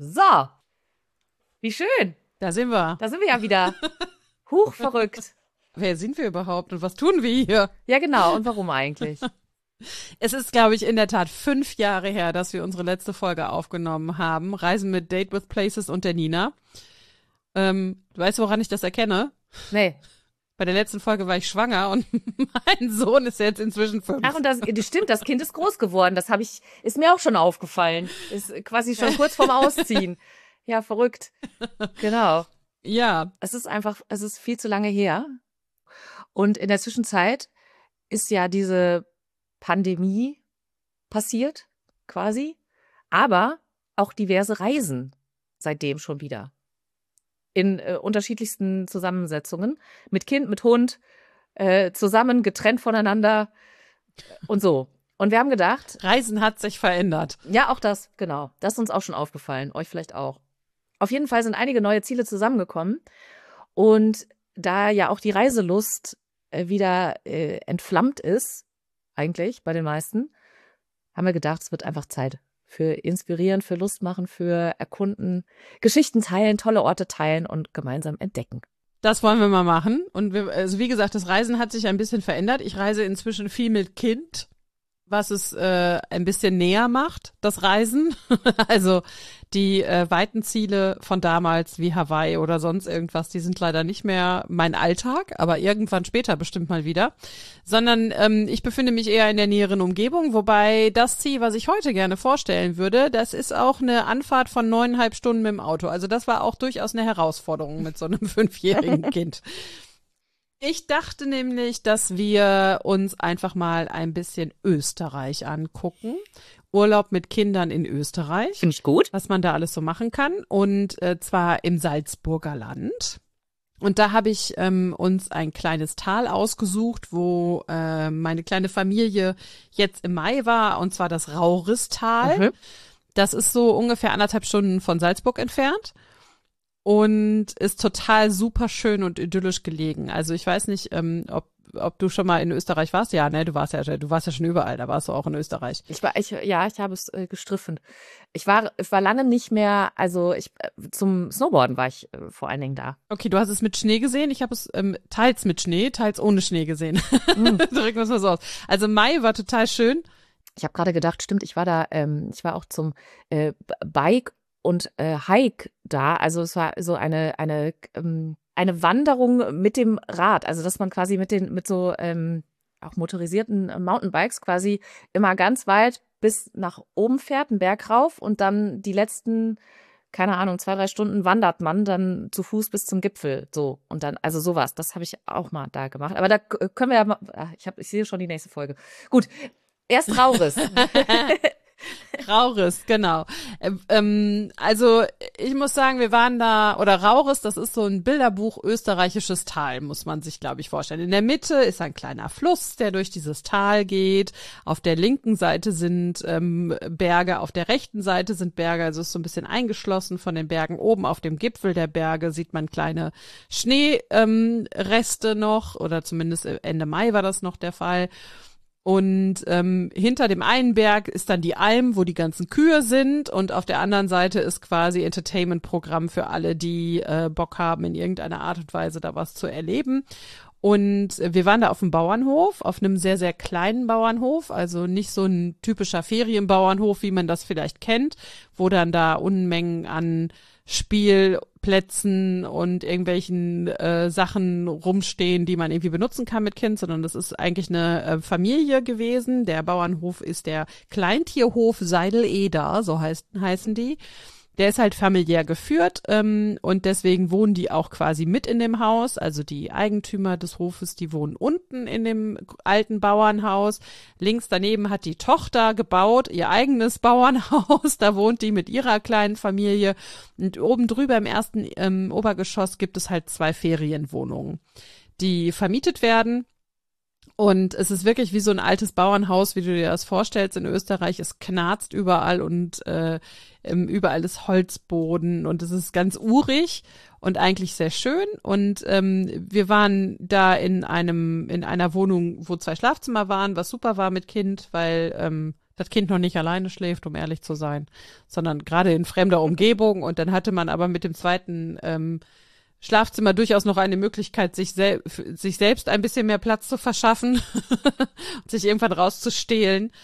So, wie schön. Da sind wir. Da sind wir ja wieder. Huch, verrückt. Wer sind wir überhaupt und was tun wir hier? Ja, genau. Und warum eigentlich? Es ist, glaube ich, in der Tat 5 Jahre her, dass wir unsere letzte Folge aufgenommen haben. Reisen mit Date with Places und der Nina. Du weißt, woran ich das erkenne? Nee. Bei der letzten Folge war ich schwanger und mein Sohn ist jetzt inzwischen 5. Ach, und das stimmt, das Kind ist groß geworden. Ist mir auch schon aufgefallen. Ist quasi schon kurz vorm Ausziehen. Ja, verrückt. Genau. Ja. Es ist viel zu lange her. Und in der Zwischenzeit ist ja diese Pandemie passiert, quasi. Aber auch diverse Reisen seitdem schon wieder. In unterschiedlichsten Zusammensetzungen. Mit Kind, mit Hund, zusammen, getrennt voneinander und so. Und wir haben gedacht. Reisen hat sich verändert. Ja, auch das, genau. Das ist uns auch schon aufgefallen. Euch vielleicht auch. Auf jeden Fall sind einige neue Ziele zusammengekommen. Und da ja auch die Reiselust wieder entflammt ist, eigentlich bei den meisten, haben wir gedacht, es wird einfach Zeit für Inspirieren, für Lust machen, für Erkunden, Geschichten teilen, tolle Orte teilen und gemeinsam entdecken. Das wollen wir mal machen. Und also wie gesagt, das Reisen hat sich ein bisschen verändert. Ich reise inzwischen viel mit Kind, was es ein bisschen näher macht, das Reisen. Also die weiten Ziele von damals wie Hawaii oder sonst irgendwas, die sind leider nicht mehr mein Alltag, aber irgendwann später bestimmt mal wieder. Sondern ich befinde mich eher in der näheren Umgebung, wobei das Ziel, was ich heute gerne vorstellen würde, das ist auch eine Anfahrt von 9,5 Stunden mit dem Auto. Also das war auch durchaus eine Herausforderung mit so einem 5-jährigen Kind. Ich dachte nämlich, dass wir uns einfach mal ein bisschen Österreich angucken. Urlaub mit Kindern in Österreich. Finde ich gut. Was man da alles so machen kann. Und zwar im Salzburger Land. Und da habe ich uns ein kleines Tal ausgesucht, wo meine kleine Familie jetzt im Mai war. Und zwar das Rauristal. Mhm. Das ist so ungefähr 1,5 Stunden von Salzburg entfernt. Und ist total super schön und idyllisch gelegen. Also ich weiß nicht, ob du schon mal in Österreich warst. Ja, ne, du warst ja schon überall. Da warst du auch in Österreich. Ich habe es gestriffen. Ich war lange nicht mehr. Also zum Snowboarden war ich vor allen Dingen da. Okay, du hast es mit Schnee gesehen. Ich habe es teils mit Schnee, teils ohne Schnee gesehen. Drücken wir es mal so aus. Also Mai war total schön. Ich habe gerade gedacht, stimmt. Ich war da. Ich war auch zum Bike und Hike da, also es war so eine Wanderung mit dem Rad, also dass man quasi mit so auch motorisierten Mountainbikes quasi immer ganz weit bis nach oben fährt, einen Berg rauf und dann die letzten, keine Ahnung, 2-3 Stunden wandert man dann zu Fuß bis zum Gipfel, so und dann, also sowas, das habe ich auch mal da gemacht, aber da können wir ja mal, ich sehe schon die nächste Folge. Gut, erst Rauris. Rauris, genau. Also ich muss sagen, wir waren da, oder Rauris, das ist so ein Bilderbuch österreichisches Tal, muss man sich, glaube ich, vorstellen. In der Mitte ist ein kleiner Fluss, der durch dieses Tal geht. Auf der linken Seite sind Berge, auf der rechten Seite sind Berge, also es ist so ein bisschen eingeschlossen von den Bergen. Oben auf dem Gipfel der Berge sieht man kleine Schneereste noch, oder zumindest Ende Mai war das noch der Fall. Und hinter dem einen Berg ist dann die Alm, wo die ganzen Kühe sind, und auf der anderen Seite ist quasi Entertainment-Programm für alle, die Bock haben, in irgendeiner Art und Weise da was zu erleben. Und wir waren da auf dem Bauernhof, auf einem sehr, sehr kleinen Bauernhof, also nicht so ein typischer Ferienbauernhof, wie man das vielleicht kennt, wo dann da Unmengen an Spielplätzen und irgendwelchen Sachen rumstehen, die man irgendwie benutzen kann mit Kind, sondern das ist eigentlich eine Familie gewesen. Der Bauernhof ist der Kleintierhof Seidel-Eder, so heißen die. Der ist halt familiär geführt und deswegen wohnen die auch quasi mit in dem Haus. Also die Eigentümer des Hofes, die wohnen unten in dem alten Bauernhaus. Links daneben hat die Tochter gebaut, ihr eigenes Bauernhaus. Da wohnt die mit ihrer kleinen Familie. Und oben drüber im ersten Obergeschoss gibt es halt 2 Ferienwohnungen, die vermietet werden. Und es ist wirklich wie so ein altes Bauernhaus, wie du dir das vorstellst in Österreich. Es knarzt überall und überall ist Holzboden und es ist ganz urig und eigentlich sehr schön. Und wir waren da in einer Wohnung, wo 2 Schlafzimmer waren, was super war mit Kind, weil das Kind noch nicht alleine schläft, um ehrlich zu sein, sondern gerade in fremder Umgebung. Und dann hatte man aber mit dem zweiten Schlafzimmer durchaus noch eine Möglichkeit, sich selbst ein bisschen mehr Platz zu verschaffen und sich irgendwann rauszustehlen.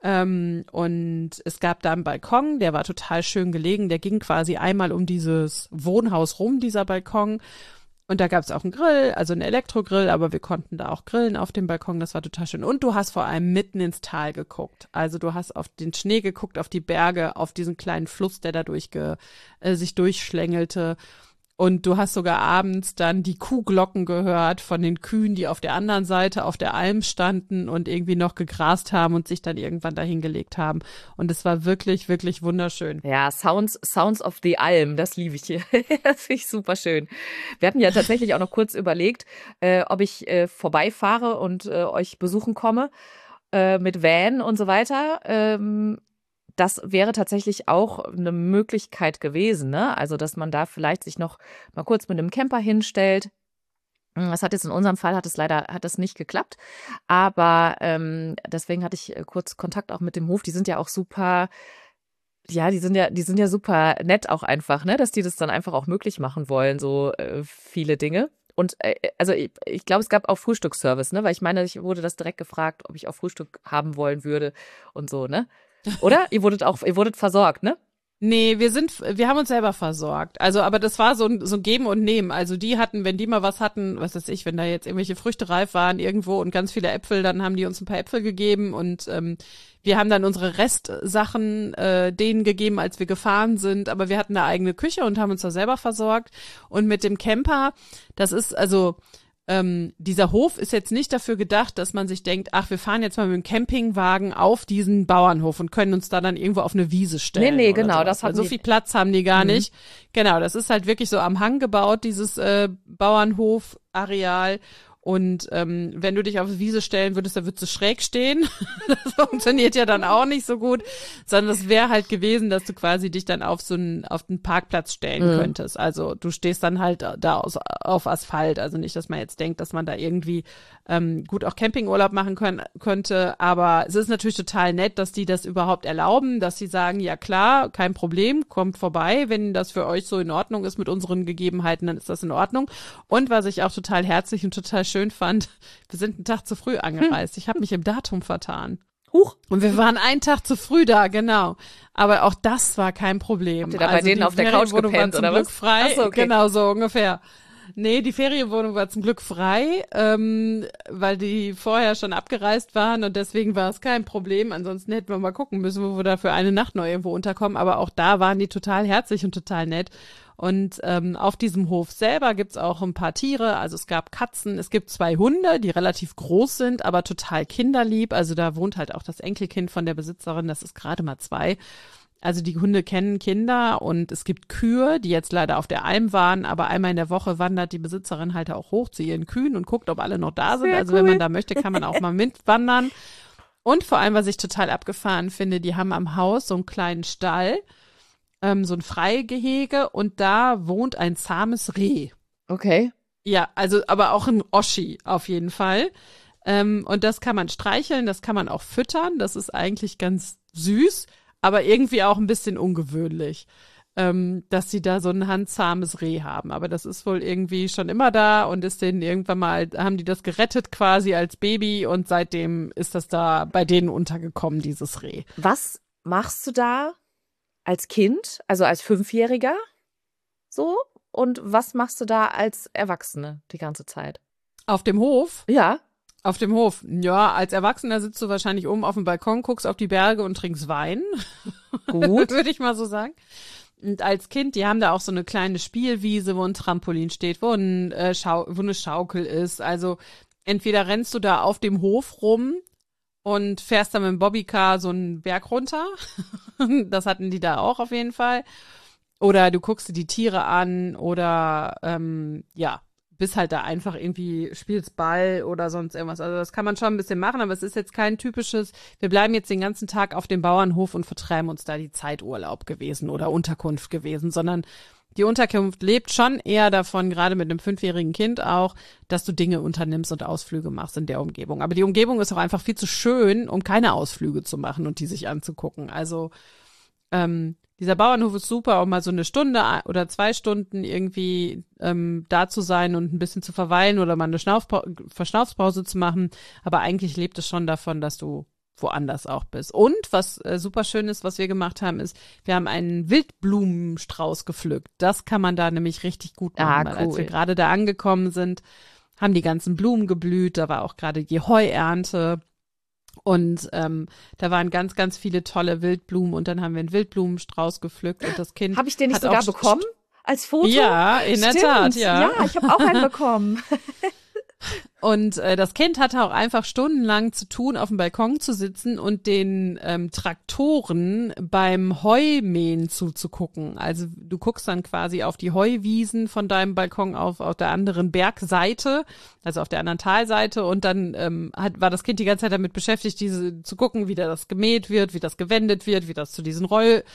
Und es gab da einen Balkon, der war total schön gelegen. Der ging quasi einmal um dieses Wohnhaus rum, dieser Balkon. Und da gab es auch einen Grill, also einen Elektrogrill, aber wir konnten da auch grillen auf dem Balkon. Das war total schön. Und du hast vor allem mitten ins Tal geguckt. Also du hast auf den Schnee geguckt, auf die Berge, auf diesen kleinen Fluss, der da sich durchschlängelte. Und du hast sogar abends dann die Kuhglocken gehört von den Kühen, die auf der anderen Seite auf der Alm standen und irgendwie noch gegrast haben und sich dann irgendwann dahin gelegt haben. Und es war wirklich, wirklich wunderschön. Ja, Sounds of the Alm, das liebe ich hier. Das finde ich super schön. Wir hatten ja tatsächlich auch noch kurz überlegt, ob ich vorbeifahre und euch besuchen komme mit Van und so weiter. Das wäre tatsächlich auch eine Möglichkeit gewesen, ne? Also, dass man da vielleicht sich noch mal kurz mit einem Camper hinstellt. Das hat jetzt in unserem Fall hat es nicht geklappt. Aber deswegen hatte ich kurz Kontakt auch mit dem Hof. Die sind ja auch super, ja, die sind ja super nett auch einfach, ne? Dass die das dann einfach auch möglich machen wollen, so viele Dinge. Und also ich glaube, es gab auch Frühstücksservice, ne? Weil ich meine, ich wurde das direkt gefragt, ob ich auch Frühstück haben wollen würde und so, ne? Oder? Ihr wurdet versorgt, ne? Nee, wir haben uns selber versorgt. Also, aber das war so ein Geben und Nehmen. Also die hatten, wenn die mal was hatten, was weiß ich, wenn da jetzt irgendwelche Früchte reif waren irgendwo und ganz viele Äpfel, dann haben die uns ein paar Äpfel gegeben und wir haben dann unsere Restsachen denen gegeben, als wir gefahren sind. Aber wir hatten eine eigene Küche und haben uns da selber versorgt. Und mit dem Camper, das ist also dieser Hof ist jetzt nicht dafür gedacht, dass man sich denkt, ach, wir fahren jetzt mal mit dem Campingwagen auf diesen Bauernhof und können uns da dann irgendwo auf eine Wiese stellen. Nee, genau, sowas. das Weil so viel Platz haben die gar nicht. Genau, das ist halt wirklich so am Hang gebaut, dieses Bauernhof-Areal. Und wenn du dich auf die Wiese stellen würdest, dann würdest du schräg stehen. Das funktioniert ja dann auch nicht so gut. Sondern es wäre halt gewesen, dass du quasi dich dann auf den Parkplatz stellen könntest. Also du stehst dann halt da auf Asphalt. Also nicht, dass man jetzt denkt, dass man da irgendwie gut auch Campingurlaub machen könnte. Aber es ist natürlich total nett, dass die das überhaupt erlauben, dass sie sagen, ja klar, kein Problem, kommt vorbei. Wenn das für euch so in Ordnung ist mit unseren Gegebenheiten, dann ist das in Ordnung. Und was ich auch total herzlich und total schön fand, wir sind einen Tag zu früh angereist. Ich habe mich im Datum vertan. Huch. Und wir waren einen Tag zu früh da, genau. Aber auch das war kein Problem. Habt ihr da bei denen auf der Couch gepennt, oder was? Frei. Ach so, okay. Genau, so ungefähr. Nee, die Ferienwohnung war zum Glück frei, weil die vorher schon abgereist waren und deswegen war es kein Problem. Ansonsten hätten wir mal gucken müssen, wo wir da für eine Nacht noch irgendwo unterkommen. Aber auch da waren die total herzlich und total nett. Und auf diesem Hof selber gibt's auch ein paar Tiere. Also es gab Katzen, es gibt 2 Hunde, die relativ groß sind, aber total kinderlieb. Also da wohnt halt auch das Enkelkind von der Besitzerin, das ist gerade mal 2. Also die Hunde kennen Kinder und es gibt Kühe, die jetzt leider auf der Alm waren, aber einmal in der Woche wandert die Besitzerin halt auch hoch zu ihren Kühen und guckt, ob alle noch da sind. Sehr Also cool. wenn man da möchte, kann man auch mal mitwandern. Und vor allem, was ich total abgefahren finde, die haben am Haus so einen kleinen Stall, so ein Freigehege und da wohnt ein zahmes Reh. Okay. Ja, also aber auch ein Oschi auf jeden Fall. Und das kann man streicheln, das kann man auch füttern, das ist eigentlich ganz süß, aber irgendwie auch ein bisschen ungewöhnlich, dass sie da so ein handzahmes Reh haben. Aber das ist wohl irgendwie schon immer da und ist denen irgendwann mal, haben die das gerettet quasi als Baby und seitdem ist das da bei denen untergekommen, dieses Reh. Was machst du da als Kind, also als 5-Jähriger so? Und was machst du da als Erwachsene die ganze Zeit? Auf dem Hof? Ja. Auf dem Hof. Ja, als Erwachsener sitzt du wahrscheinlich oben auf dem Balkon, guckst auf die Berge und trinkst Wein. Gut. Würde ich mal so sagen. Und als Kind, die haben da auch so eine kleine Spielwiese, wo ein Trampolin steht, wo eine Schaukel ist. Also entweder rennst du da auf dem Hof rum und fährst dann mit dem Bobbycar so einen Berg runter. Das hatten die da auch auf jeden Fall. Oder du guckst dir die Tiere an oder ja, bist halt da einfach irgendwie, spielst Ball oder sonst irgendwas. Also das kann man schon ein bisschen machen, aber es ist jetzt kein typisches, wir bleiben jetzt den ganzen Tag auf dem Bauernhof und vertreiben uns da die Zeit Urlaub gewesen oder Unterkunft gewesen, sondern die Unterkunft lebt schon eher davon, gerade mit einem 5-jährigen Kind auch, dass du Dinge unternimmst und Ausflüge machst in der Umgebung. Aber die Umgebung ist auch einfach viel zu schön, um keine Ausflüge zu machen und die sich anzugucken. Also dieser Bauernhof ist super, um mal so eine Stunde oder 2 Stunden irgendwie da zu sein und ein bisschen zu verweilen oder mal eine Verschnaufspause zu machen. Aber eigentlich lebt es schon davon, dass du woanders auch bist. Und was super schön ist, was wir gemacht haben, ist, wir haben einen Wildblumenstrauß gepflückt. Das kann man da nämlich richtig gut machen, weil als wir gerade da angekommen sind, haben die ganzen Blumen geblüht. Da war auch gerade die Heuernte. Und da waren ganz, ganz viele tolle Wildblumen und dann haben wir einen Wildblumenstrauß gepflückt und das Kind Habe ich den nicht sogar bekommen als Foto? Ja, in der Tat, ja. Ja, ich habe auch einen bekommen. Und das Kind hatte auch einfach stundenlang zu tun, auf dem Balkon zu sitzen und den Traktoren beim Heumähen zuzugucken. Also du guckst dann quasi auf die Heuwiesen von deinem Balkon auf der anderen Bergseite, also auf der anderen Talseite und dann war das Kind die ganze Zeit damit beschäftigt, zu gucken, wie das gemäht wird, wie das gewendet wird, wie das zu diesen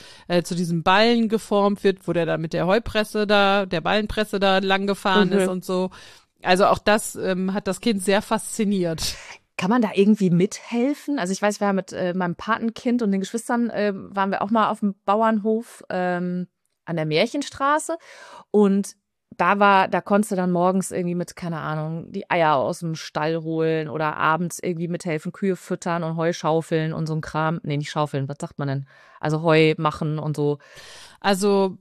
Ballen geformt wird, wo der da mit der der Ballenpresse da lang gefahren ist und so. Also auch das hat das Kind sehr fasziniert. Kann man da irgendwie mithelfen? Also ich weiß, wir haben mit meinem Patenkind und den Geschwistern waren wir auch mal auf dem Bauernhof an der Märchenstraße und da konntest du dann morgens irgendwie mit, keine Ahnung, die Eier aus dem Stall holen oder abends irgendwie mithelfen, Kühe füttern und Heu schaufeln und so ein Kram. Nee, nicht schaufeln, was sagt man denn? Also Heu machen und so. Also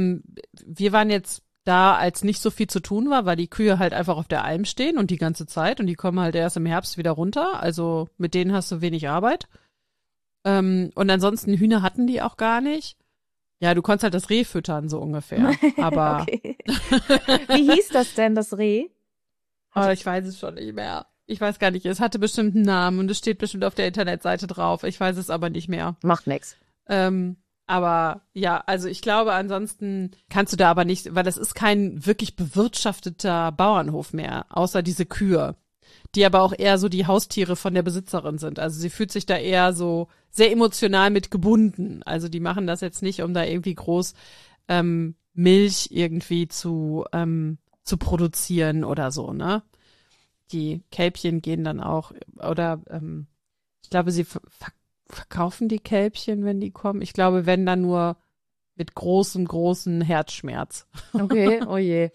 wir waren jetzt da, als nicht so viel zu tun war, weil die Kühe halt einfach auf der Alm stehen und die ganze Zeit und die kommen halt erst im Herbst wieder runter. Also mit denen hast du wenig Arbeit. Und ansonsten Hühner hatten die auch gar nicht. Ja, du konntest halt das Reh füttern, so ungefähr. Aber okay. Wie hieß das denn, das Reh? Oh, ich weiß es schon nicht mehr. Ich weiß gar nicht. Es hatte bestimmt einen Namen und es steht bestimmt auf der Internetseite drauf. Ich weiß es aber nicht mehr. Macht nix. Aber ja, also ich glaube, ansonsten kannst du da aber nicht, weil das ist kein wirklich bewirtschafteter Bauernhof mehr, außer diese Kühe, die aber auch eher so die Haustiere von der Besitzerin sind. Also sie fühlt sich da eher so sehr emotional mit gebunden. Also die machen das jetzt nicht, um da irgendwie groß Milch irgendwie zu produzieren oder so, ne? Die Kälbchen gehen dann auch, oder ich glaube, sie verkaufen die Kälbchen, wenn die kommen? Ich glaube, wenn dann nur mit großen Herzschmerz. Okay, oh je.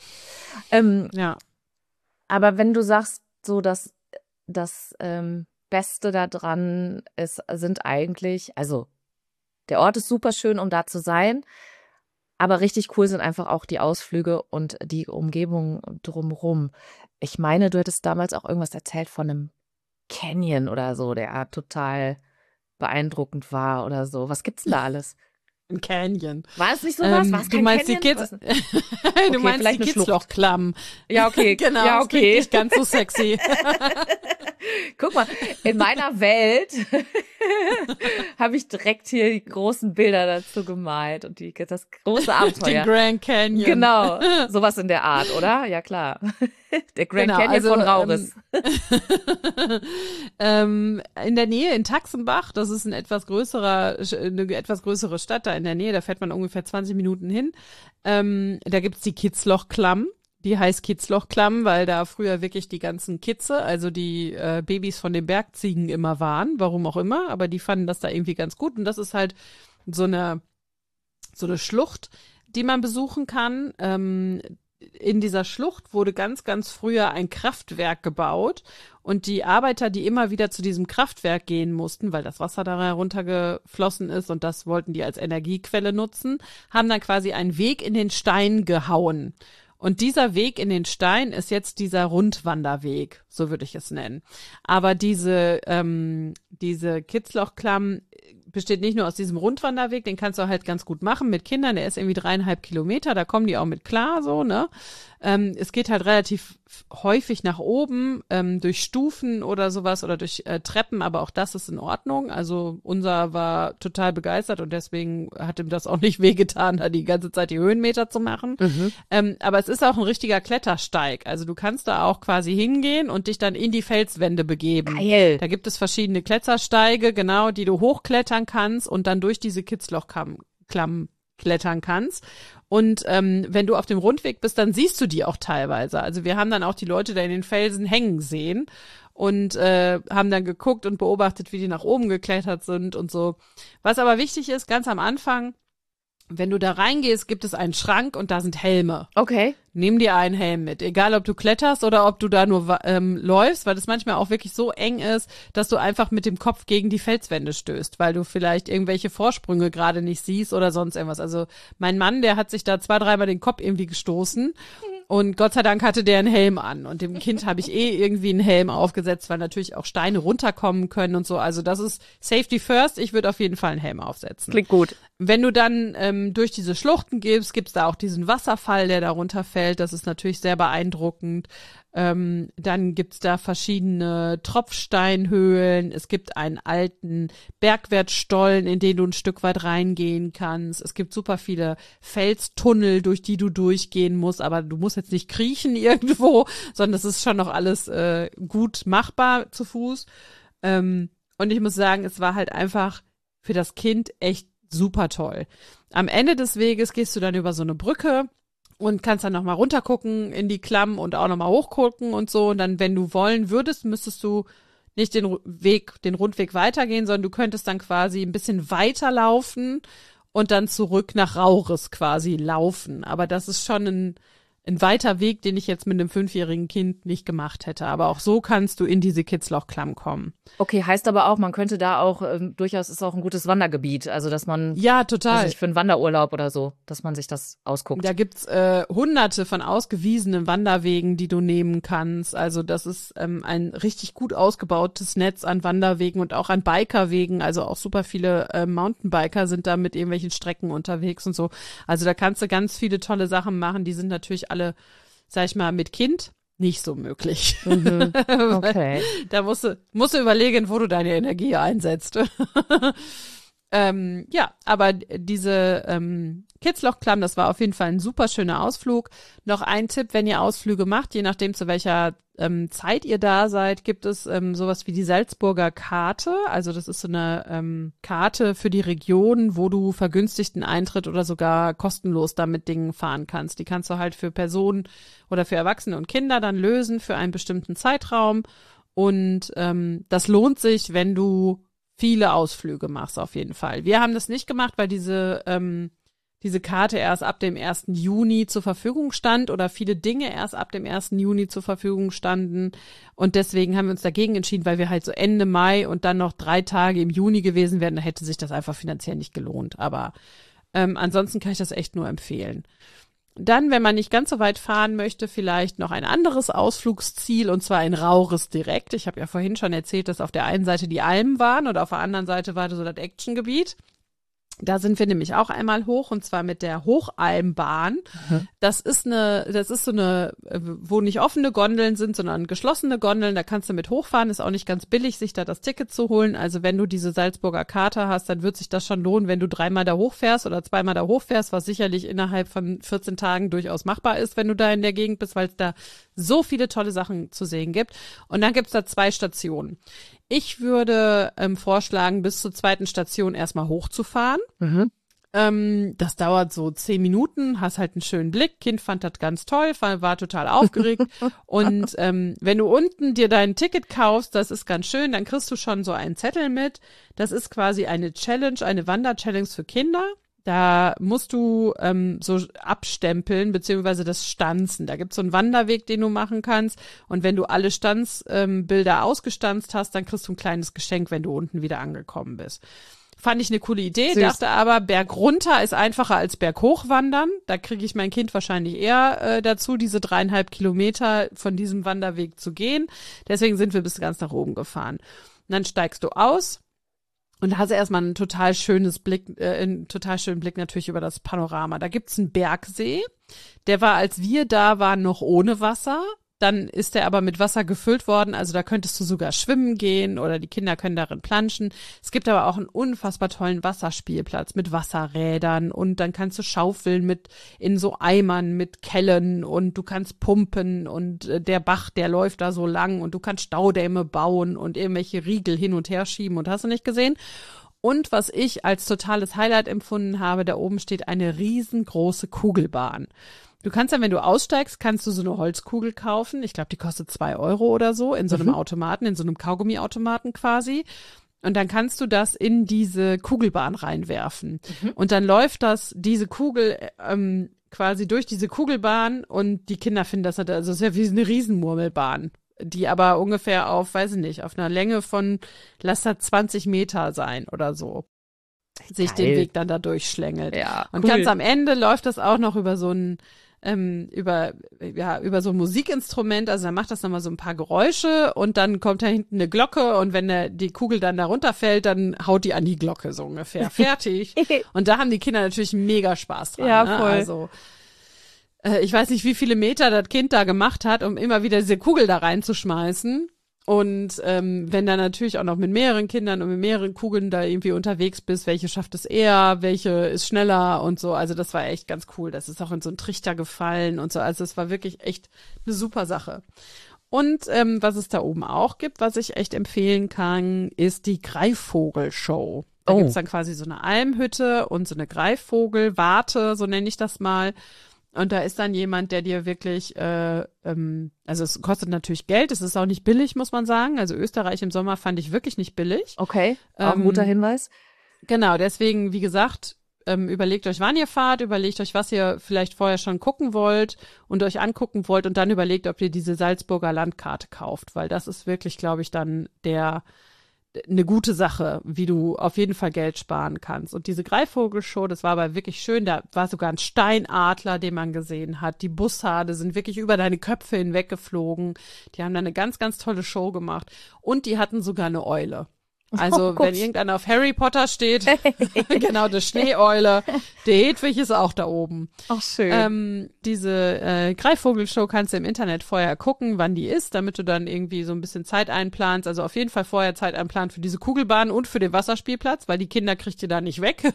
Ja. Aber wenn du sagst, so dass das Beste daran sind eigentlich, also der Ort ist super schön, um da zu sein, aber richtig cool sind einfach auch die Ausflüge und die Umgebung drumherum. Ich meine, du hättest damals auch irgendwas erzählt von einem Canyon oder so, der total beeindruckend war oder so. Was gibt's denn da alles? Ein Canyon. War es nicht so was? War es kein Canyon? Du meinst die Kitzlochklamm. Ja, okay. Genau, ja, okay. Nicht ganz so sexy. Guck mal, in meiner Welt habe ich direkt hier die großen Bilder dazu gemalt und das große Abenteuer. Den Grand Canyon. Genau, sowas in der Art, oder? Ja, klar. Der Grand Canyon also, von Rauris. In der Nähe in Taxenbach, das ist eine etwas größere Stadt da in der Nähe, da fährt man ungefähr 20 Minuten hin. Da gibt's die Kitzlochklamm. Die heißt Kitzlochklamm, weil da früher wirklich die ganzen Kitze, also die Babys von den Bergziegen immer waren, warum auch immer, aber die fanden das da irgendwie ganz gut und das ist halt so eine Schlucht, die man besuchen kann. In dieser Schlucht wurde ganz, ganz früher ein Kraftwerk gebaut und die Arbeiter, die immer wieder zu diesem Kraftwerk gehen mussten, weil das Wasser da heruntergeflossen ist und das wollten die als Energiequelle nutzen, haben dann quasi einen Weg in den Stein gehauen. Und dieser Weg in den Stein ist jetzt dieser Rundwanderweg, so würde ich es nennen. Aber diese Kitzlochklamm besteht nicht nur aus diesem Rundwanderweg, den kannst du halt ganz gut machen mit Kindern, der ist irgendwie 3,5 Kilometer, da kommen die auch mit klar, so, ne? Es geht halt relativ häufig nach oben, durch Stufen oder sowas oder durch Treppen, aber auch das ist in Ordnung. Also unser war total begeistert und deswegen hat ihm das auch nicht wehgetan, da die ganze Zeit die Höhenmeter zu machen. Aber es ist auch ein richtiger Klettersteig. Also du kannst da auch quasi hingehen und dich dann in die Felswände begeben. Geil. Da gibt es verschiedene Klettersteige, genau, die du hochklettern kannst und dann durch diese Kitzlochklamm klettern kannst. Und wenn du auf dem Rundweg bist, dann siehst du die auch teilweise. Also wir haben dann auch die Leute da in den Felsen hängen sehen und haben dann geguckt und beobachtet, wie die nach oben geklettert sind und so. Was aber wichtig ist, ganz am Anfang, wenn du da reingehst, gibt es einen Schrank und da sind Helme. Okay. Nimm dir einen Helm mit, egal ob du kletterst oder ob du da nur läufst, weil das manchmal auch wirklich so eng ist, dass du einfach mit dem Kopf gegen die Felswände stößt, weil du vielleicht irgendwelche Vorsprünge gerade nicht siehst oder sonst irgendwas. Also mein Mann, der hat sich da 2-3 Mal den Kopf irgendwie gestoßen. Und Gott sei Dank hatte der einen Helm an. Und dem Kind habe ich irgendwie einen Helm aufgesetzt, weil natürlich auch Steine runterkommen können und so. Also das ist Safety first. Ich würde auf jeden Fall einen Helm aufsetzen. Klingt gut. Wenn du dann durch diese Schluchten gehst, gibt's da auch diesen Wasserfall, der da runterfällt. Das ist natürlich sehr beeindruckend. Dann gibt's da verschiedene Tropfsteinhöhlen. Es gibt einen alten Bergwertstollen, in den du ein Stück weit reingehen kannst. Es gibt super viele Felstunnel, durch die du durchgehen musst, aber du musst jetzt nicht kriechen irgendwo, sondern das ist schon noch alles gut machbar zu Fuß. Und ich muss sagen, es war halt einfach für das Kind echt super toll. Am Ende des Weges gehst du dann über so eine Brücke und kannst dann nochmal runtergucken in die Klamm und auch nochmal hochgucken und so. Und dann, wenn du wollen würdest, müsstest du nicht den Rundweg weitergehen, sondern du könntest dann quasi ein bisschen weiterlaufen und dann zurück nach Rauris quasi laufen. Aber das ist schon ein weiter Weg, den ich jetzt mit einem 5-jährigen Kind nicht gemacht hätte. Aber auch so kannst du in diese Kitzloch-Klamm kommen. Okay, heißt aber auch, man könnte da auch, durchaus ist auch ein gutes Wandergebiet. Also, dass man, ja, total. also für einen Wanderurlaub oder so, dass man sich das ausguckt. Da gibt's hunderte von ausgewiesenen Wanderwegen, die du nehmen kannst. Also das ist ein richtig gut ausgebautes Netz an Wanderwegen und auch an Bikerwegen. Also auch super viele Mountainbiker sind da mit irgendwelchen Strecken unterwegs und so. Also da kannst du ganz viele tolle Sachen machen. Die sind natürlich alle, sag ich mal, mit Kind nicht so möglich. Mhm. Okay. Da musst du überlegen, wo du deine Energie einsetzt. Ja, aber diese Kitzloch-Klamm, das war auf jeden Fall ein super schöner Ausflug. Noch ein Tipp, wenn ihr Ausflüge macht, je nachdem zu welcher Zeit ihr da seid, gibt es sowas wie die Salzburger Karte. Also das ist so eine Karte für die Region, wo du vergünstigten Eintritt oder sogar kostenlos da mit Dingen fahren kannst. Die kannst du halt für Personen oder für Erwachsene und Kinder dann lösen für einen bestimmten Zeitraum. Und das lohnt sich, wenn du viele Ausflüge machst auf jeden Fall. Wir haben das nicht gemacht, weil diese Karte erst ab dem 1. Juni zur Verfügung stand oder viele Dinge erst ab dem 1. Juni zur Verfügung standen. Und deswegen haben wir uns dagegen entschieden, weil wir halt so Ende Mai und dann noch 3 Tage im Juni gewesen wären. Da hätte sich das einfach finanziell nicht gelohnt. Aber ansonsten kann ich das echt nur empfehlen. Dann, wenn man nicht ganz so weit fahren möchte, vielleicht noch ein anderes Ausflugsziel, und zwar in Rauris direkt. Ich habe ja vorhin schon erzählt, dass auf der einen Seite die Almen waren und auf der anderen Seite war so das Actiongebiet. Da sind wir nämlich auch einmal hoch, und zwar mit der Hochalmbahn. Mhm. Das ist so eine, wo nicht offene Gondeln sind, sondern geschlossene Gondeln. Da kannst du mit hochfahren. Ist auch nicht ganz billig, sich da das Ticket zu holen. Also wenn du diese Salzburger Karte hast, dann wird sich das schon lohnen, wenn du 3-mal da hochfährst oder 2-mal da hochfährst, was sicherlich innerhalb von 14 Tagen durchaus machbar ist, wenn du da in der Gegend bist, weil es da so viele tolle Sachen zu sehen gibt. Und dann gibt's da 2 Stationen. Ich würde vorschlagen, bis zur 2. Station erstmal hochzufahren. Mhm. Das dauert so 10 Minuten, hast halt einen schönen Blick. Kind fand das ganz toll, war total aufgeregt. Und wenn du unten dir dein Ticket kaufst, das ist ganz schön, dann kriegst du schon so einen Zettel mit. Das ist quasi eine Challenge, eine Wanderchallenge für Kinder. Da musst du so abstempeln, beziehungsweise das Stanzen. Da gibt's so einen Wanderweg, den du machen kannst. Und wenn du alle Stanzbilder ausgestanzt hast, dann kriegst du ein kleines Geschenk, wenn du unten wieder angekommen bist. Fand ich eine coole Idee, süß. Dachte aber, Berg runter ist einfacher als Berg hoch wandern. Da kriege ich mein Kind wahrscheinlich eher dazu, diese 3,5 Kilometer von diesem Wanderweg zu gehen. Deswegen sind wir bis ganz nach oben gefahren. Und dann steigst du aus. Und da hast du erstmal einen total schönen Blick natürlich über das Panorama. Da gibt's einen Bergsee. Der war, als wir da waren, noch ohne Wasser. Dann ist der aber mit Wasser gefüllt worden. Also da könntest du sogar schwimmen gehen oder die Kinder können darin planschen. Es gibt aber auch einen unfassbar tollen Wasserspielplatz mit Wasserrädern und dann kannst du schaufeln in so Eimern mit Kellen und du kannst pumpen und der Bach, der läuft da so lang und du kannst Staudämme bauen und irgendwelche Riegel hin und her schieben und hast du nicht gesehen. Und was ich als totales Highlight empfunden habe, da oben steht eine riesengroße Kugelbahn. Du kannst dann, wenn du aussteigst, kannst du so eine Holzkugel kaufen. Ich glaube, die kostet 2 Euro oder so in so einem Automaten, in so einem Kaugummiautomaten quasi. Und dann kannst du das in diese Kugelbahn reinwerfen. Und dann läuft diese Kugel quasi durch diese Kugelbahn und die Kinder finden das halt, also es ist ja wie eine Riesenmurmelbahn, die aber ungefähr auf, weiß ich nicht, auf einer Länge von, lass das 20 Meter sein oder so. Sich den Weg dann da durchschlängelt. Ja, und cool. ganz am Ende läuft das auch noch über so ein über so ein Musikinstrument, also er macht das nochmal so ein paar Geräusche und dann kommt da hinten eine Glocke und wenn die Kugel dann da runterfällt, dann haut die an die Glocke so ungefähr. Fertig. Und da haben die Kinder natürlich mega Spaß dran. Ja, ne? voll. Also ich weiß nicht, wie viele Meter das Kind da gemacht hat, um immer wieder diese Kugel da reinzuschmeißen. Und wenn dann natürlich auch noch mit mehreren Kindern und mit mehreren Kugeln da irgendwie unterwegs bist, welche schafft es eher, welche ist schneller und so. Also das war echt ganz cool. Das ist auch in so einen Trichter gefallen und so. Also es war wirklich echt eine super Sache. Und was es da oben auch gibt, was ich echt empfehlen kann, ist die Greifvogelshow. Da gibt's dann quasi so eine Almhütte und so eine Greifvogelwarte, so nenne ich das mal. Und da ist dann jemand, der dir wirklich, also es kostet natürlich Geld, es ist auch nicht billig, muss man sagen. Also Österreich im Sommer fand ich wirklich nicht billig. Okay, auch ein guter Hinweis. Genau, deswegen, wie gesagt, überlegt euch, wann ihr fahrt, überlegt euch, was ihr vielleicht vorher schon gucken wollt und euch angucken wollt und dann überlegt, ob ihr diese Salzburger Landkarte kauft, weil das ist wirklich, glaube ich, dann eine gute Sache, wie du auf jeden Fall Geld sparen kannst. Und diese Greifvogelshow, das war aber wirklich schön. Da war sogar ein Steinadler, den man gesehen hat. Die Bussarde sind wirklich über deine Köpfe hinweg geflogen. Die haben da eine ganz, ganz tolle Show gemacht. Und die hatten sogar eine Eule. Also wenn irgendeiner auf Harry Potter steht, genau, eine Schneeeule, der Hedwig ist auch da oben. Ach, schön. Diese Greifvogelshow kannst du im Internet vorher gucken, wann die ist, damit du dann irgendwie so ein bisschen Zeit einplanst. Also auf jeden Fall vorher Zeit einplanen für diese Kugelbahn und für den Wasserspielplatz, weil die Kinder kriegt ihr da nicht weg.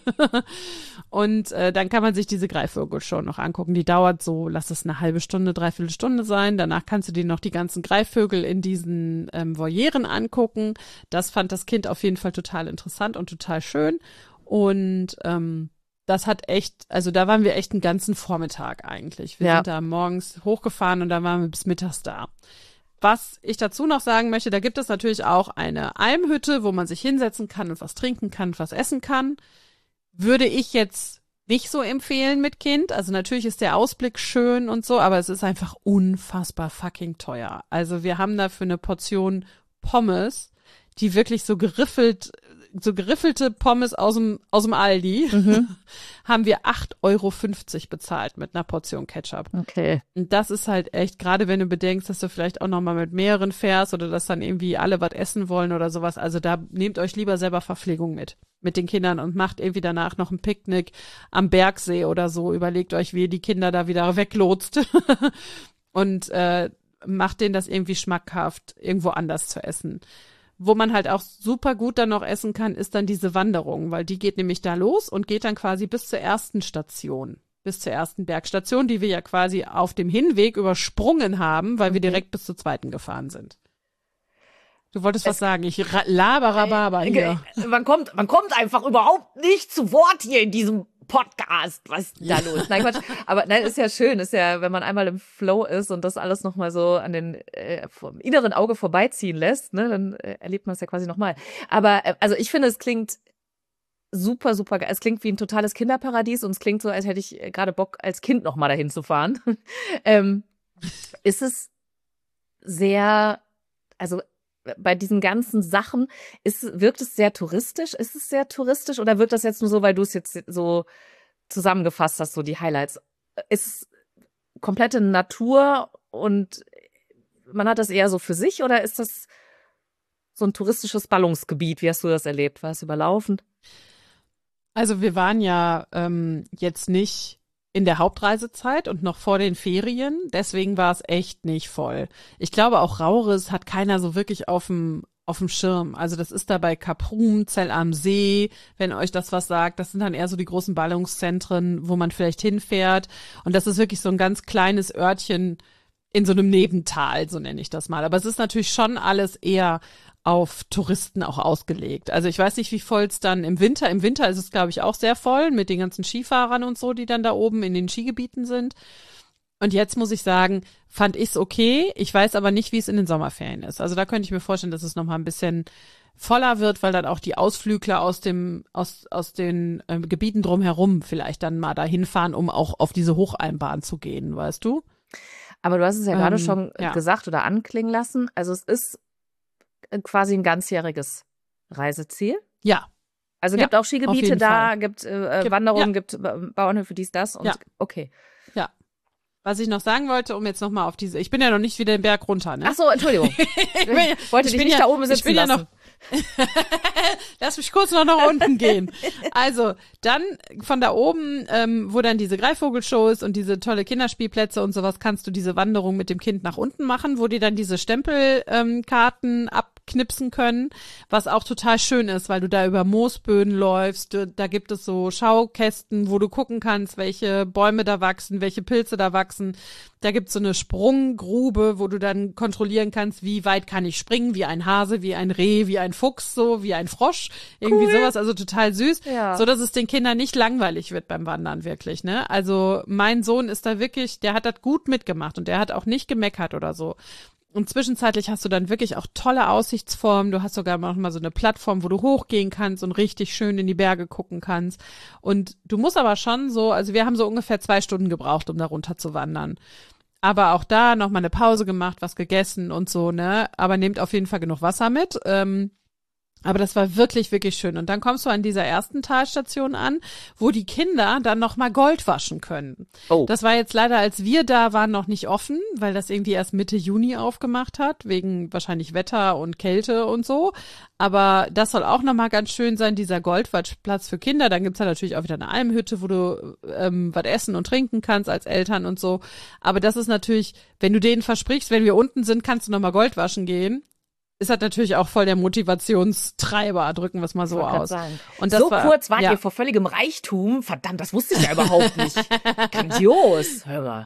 Und dann kann man sich diese Greifvogelshow noch angucken. Die dauert so, lass es eine halbe Stunde, 3/4 Stunde sein. Danach kannst du dir noch die ganzen Greifvögel in diesen Volieren angucken. Das fand das Kind auf jeden Fall total interessant und total schön. Und das hat echt, also da waren wir echt einen ganzen Vormittag eigentlich. Wir sind da morgens hochgefahren und dann waren wir bis mittags da. Was ich dazu noch sagen möchte, da gibt es natürlich auch eine Almhütte, wo man sich hinsetzen kann und was trinken kann und was essen kann. Würde ich jetzt nicht so empfehlen mit Kind. Also natürlich ist der Ausblick schön und so, aber es ist einfach unfassbar fucking teuer. Also wir haben da für eine Portion Pommes, die wirklich so geriffelte Pommes aus dem Aldi, haben wir 8,50 € bezahlt mit einer Portion Ketchup. Okay. Und das ist halt echt, gerade wenn du bedenkst, dass du vielleicht auch noch mal mit mehreren fährst oder dass dann irgendwie alle was essen wollen oder sowas. Also da nehmt euch lieber selber Verpflegung mit den Kindern und macht irgendwie danach noch ein Picknick am Bergsee oder so. Überlegt euch, wie ihr die Kinder da wieder weglotst und macht denen das irgendwie schmackhaft, irgendwo anders zu essen. Wo man halt auch super gut dann noch essen kann, ist dann diese Wanderung, weil die geht nämlich da los und geht dann quasi bis zur ersten Station, bis zur ersten Bergstation, die wir ja quasi auf dem Hinweg übersprungen haben, weil wir direkt bis zur zweiten gefahren sind. Du wolltest was sagen, ich laber hier. Man kommt einfach überhaupt nicht zu Wort hier in diesem Podcast. Was ist da los? Nein, Quatsch. Aber nein, ist ja schön. Ist ja, wenn man einmal im Flow ist und das alles nochmal so an den vom inneren Auge vorbeiziehen lässt, ne, dann erlebt man es ja quasi nochmal. Aber also ich finde, es klingt super, super geil. Es klingt wie ein totales Kinderparadies und es klingt so, als hätte ich gerade Bock, als Kind nochmal dahin zu fahren. Ist es sehr, also bei diesen ganzen Sachen, wirkt es sehr touristisch? Ist es sehr touristisch oder wirkt das jetzt nur so, weil du es jetzt so zusammengefasst hast, so die Highlights? Ist es komplette Natur und man hat das eher so für sich oder ist das so ein touristisches Ballungsgebiet? Wie hast du das erlebt? War es überlaufen? Also wir waren ja jetzt nicht in der Hauptreisezeit und noch vor den Ferien, deswegen war es echt nicht voll. Ich glaube auch Rauris hat keiner so wirklich auf dem Schirm. Also das ist da bei Kaprun, Zell am See, wenn euch das was sagt. Das sind dann eher so die großen Ballungszentren, wo man vielleicht hinfährt. Und das ist wirklich so ein ganz kleines Örtchen in so einem Nebental, so nenne ich das mal. Aber es ist natürlich schon alles eher auf Touristen auch ausgelegt. Also ich weiß nicht, wie voll es dann im Winter ist es, glaube ich, auch sehr voll mit den ganzen Skifahrern und so, die dann da oben in den Skigebieten sind. Und jetzt muss ich sagen, fand ich's okay. Ich weiß aber nicht, wie es in den Sommerferien ist. Also da könnte ich mir vorstellen, dass es nochmal ein bisschen voller wird, weil dann auch die Ausflügler aus den Gebieten drumherum vielleicht dann mal dahin fahren, um auch auf diese Hochalmbahn zu gehen, weißt du? Aber du hast es ja gerade schon ja. gesagt oder anklingen lassen. Also es ist quasi ein ganzjähriges Reiseziel. Ja. Also gibt auch Skigebiete da, Fall. gibt Wanderungen, gibt Bauernhöfe, dies, das und okay. Ja. Was ich noch sagen wollte, um jetzt nochmal auf diese, ich bin ja noch nicht wieder den Berg runter, ne? Ach so, Entschuldigung. Ich wollte dich nicht da oben sitzen lassen. Noch, lass mich kurz noch nach unten gehen. Also, dann von da oben, wo dann diese Greifvogelshow ist und diese tolle Kinderspielplätze und sowas, kannst du diese Wanderung mit dem Kind nach unten machen, wo die dann diese Stempelkarten abknipsen können, was auch total schön ist, weil du da über Moosböden läufst. Da gibt es so Schaukästen, wo du gucken kannst, welche Bäume da wachsen, welche Pilze da wachsen. Da gibt's so eine Sprunggrube, wo du dann kontrollieren kannst, wie weit kann ich springen, wie ein Hase, wie ein Reh, wie ein Fuchs, so wie ein Frosch, irgendwie sowas, also total süß, so dass es den Kindern nicht langweilig wird beim Wandern wirklich, ne? Also mein Sohn ist da wirklich, der hat das gut mitgemacht und der hat auch nicht gemeckert oder so. Und zwischenzeitlich hast du dann wirklich auch tolle Aussichtsformen. Du hast sogar noch mal so eine Plattform, wo du hochgehen kannst und richtig schön in die Berge gucken kannst. Und du musst aber schon so, also wir haben so ungefähr 2 Stunden gebraucht, um da runter zu wandern. Aber auch da noch mal eine Pause gemacht, was gegessen und so, ne? Aber nehmt auf jeden Fall genug Wasser mit. Aber das war wirklich, wirklich schön. Und dann kommst du an dieser ersten Talstation an, wo die Kinder dann noch mal Gold waschen können. Oh. Das war jetzt leider, als wir da waren, noch nicht offen, weil das irgendwie erst Mitte Juni aufgemacht hat, wegen wahrscheinlich Wetter und Kälte und so. Aber das soll auch noch mal ganz schön sein, dieser Goldwaschplatz für Kinder. Dann gibt's da natürlich auch wieder eine Almhütte, wo du was essen und trinken kannst als Eltern und so. Aber das ist natürlich, wenn du denen versprichst, wenn wir unten sind, kannst du noch mal Gold waschen gehen. Ist halt natürlich auch voll der Motivationstreiber, drücken wir es mal so aus. Und das so kurz wart ihr vor völligem Reichtum. Verdammt, das wusste ich ja überhaupt nicht. Grandios, hör mal.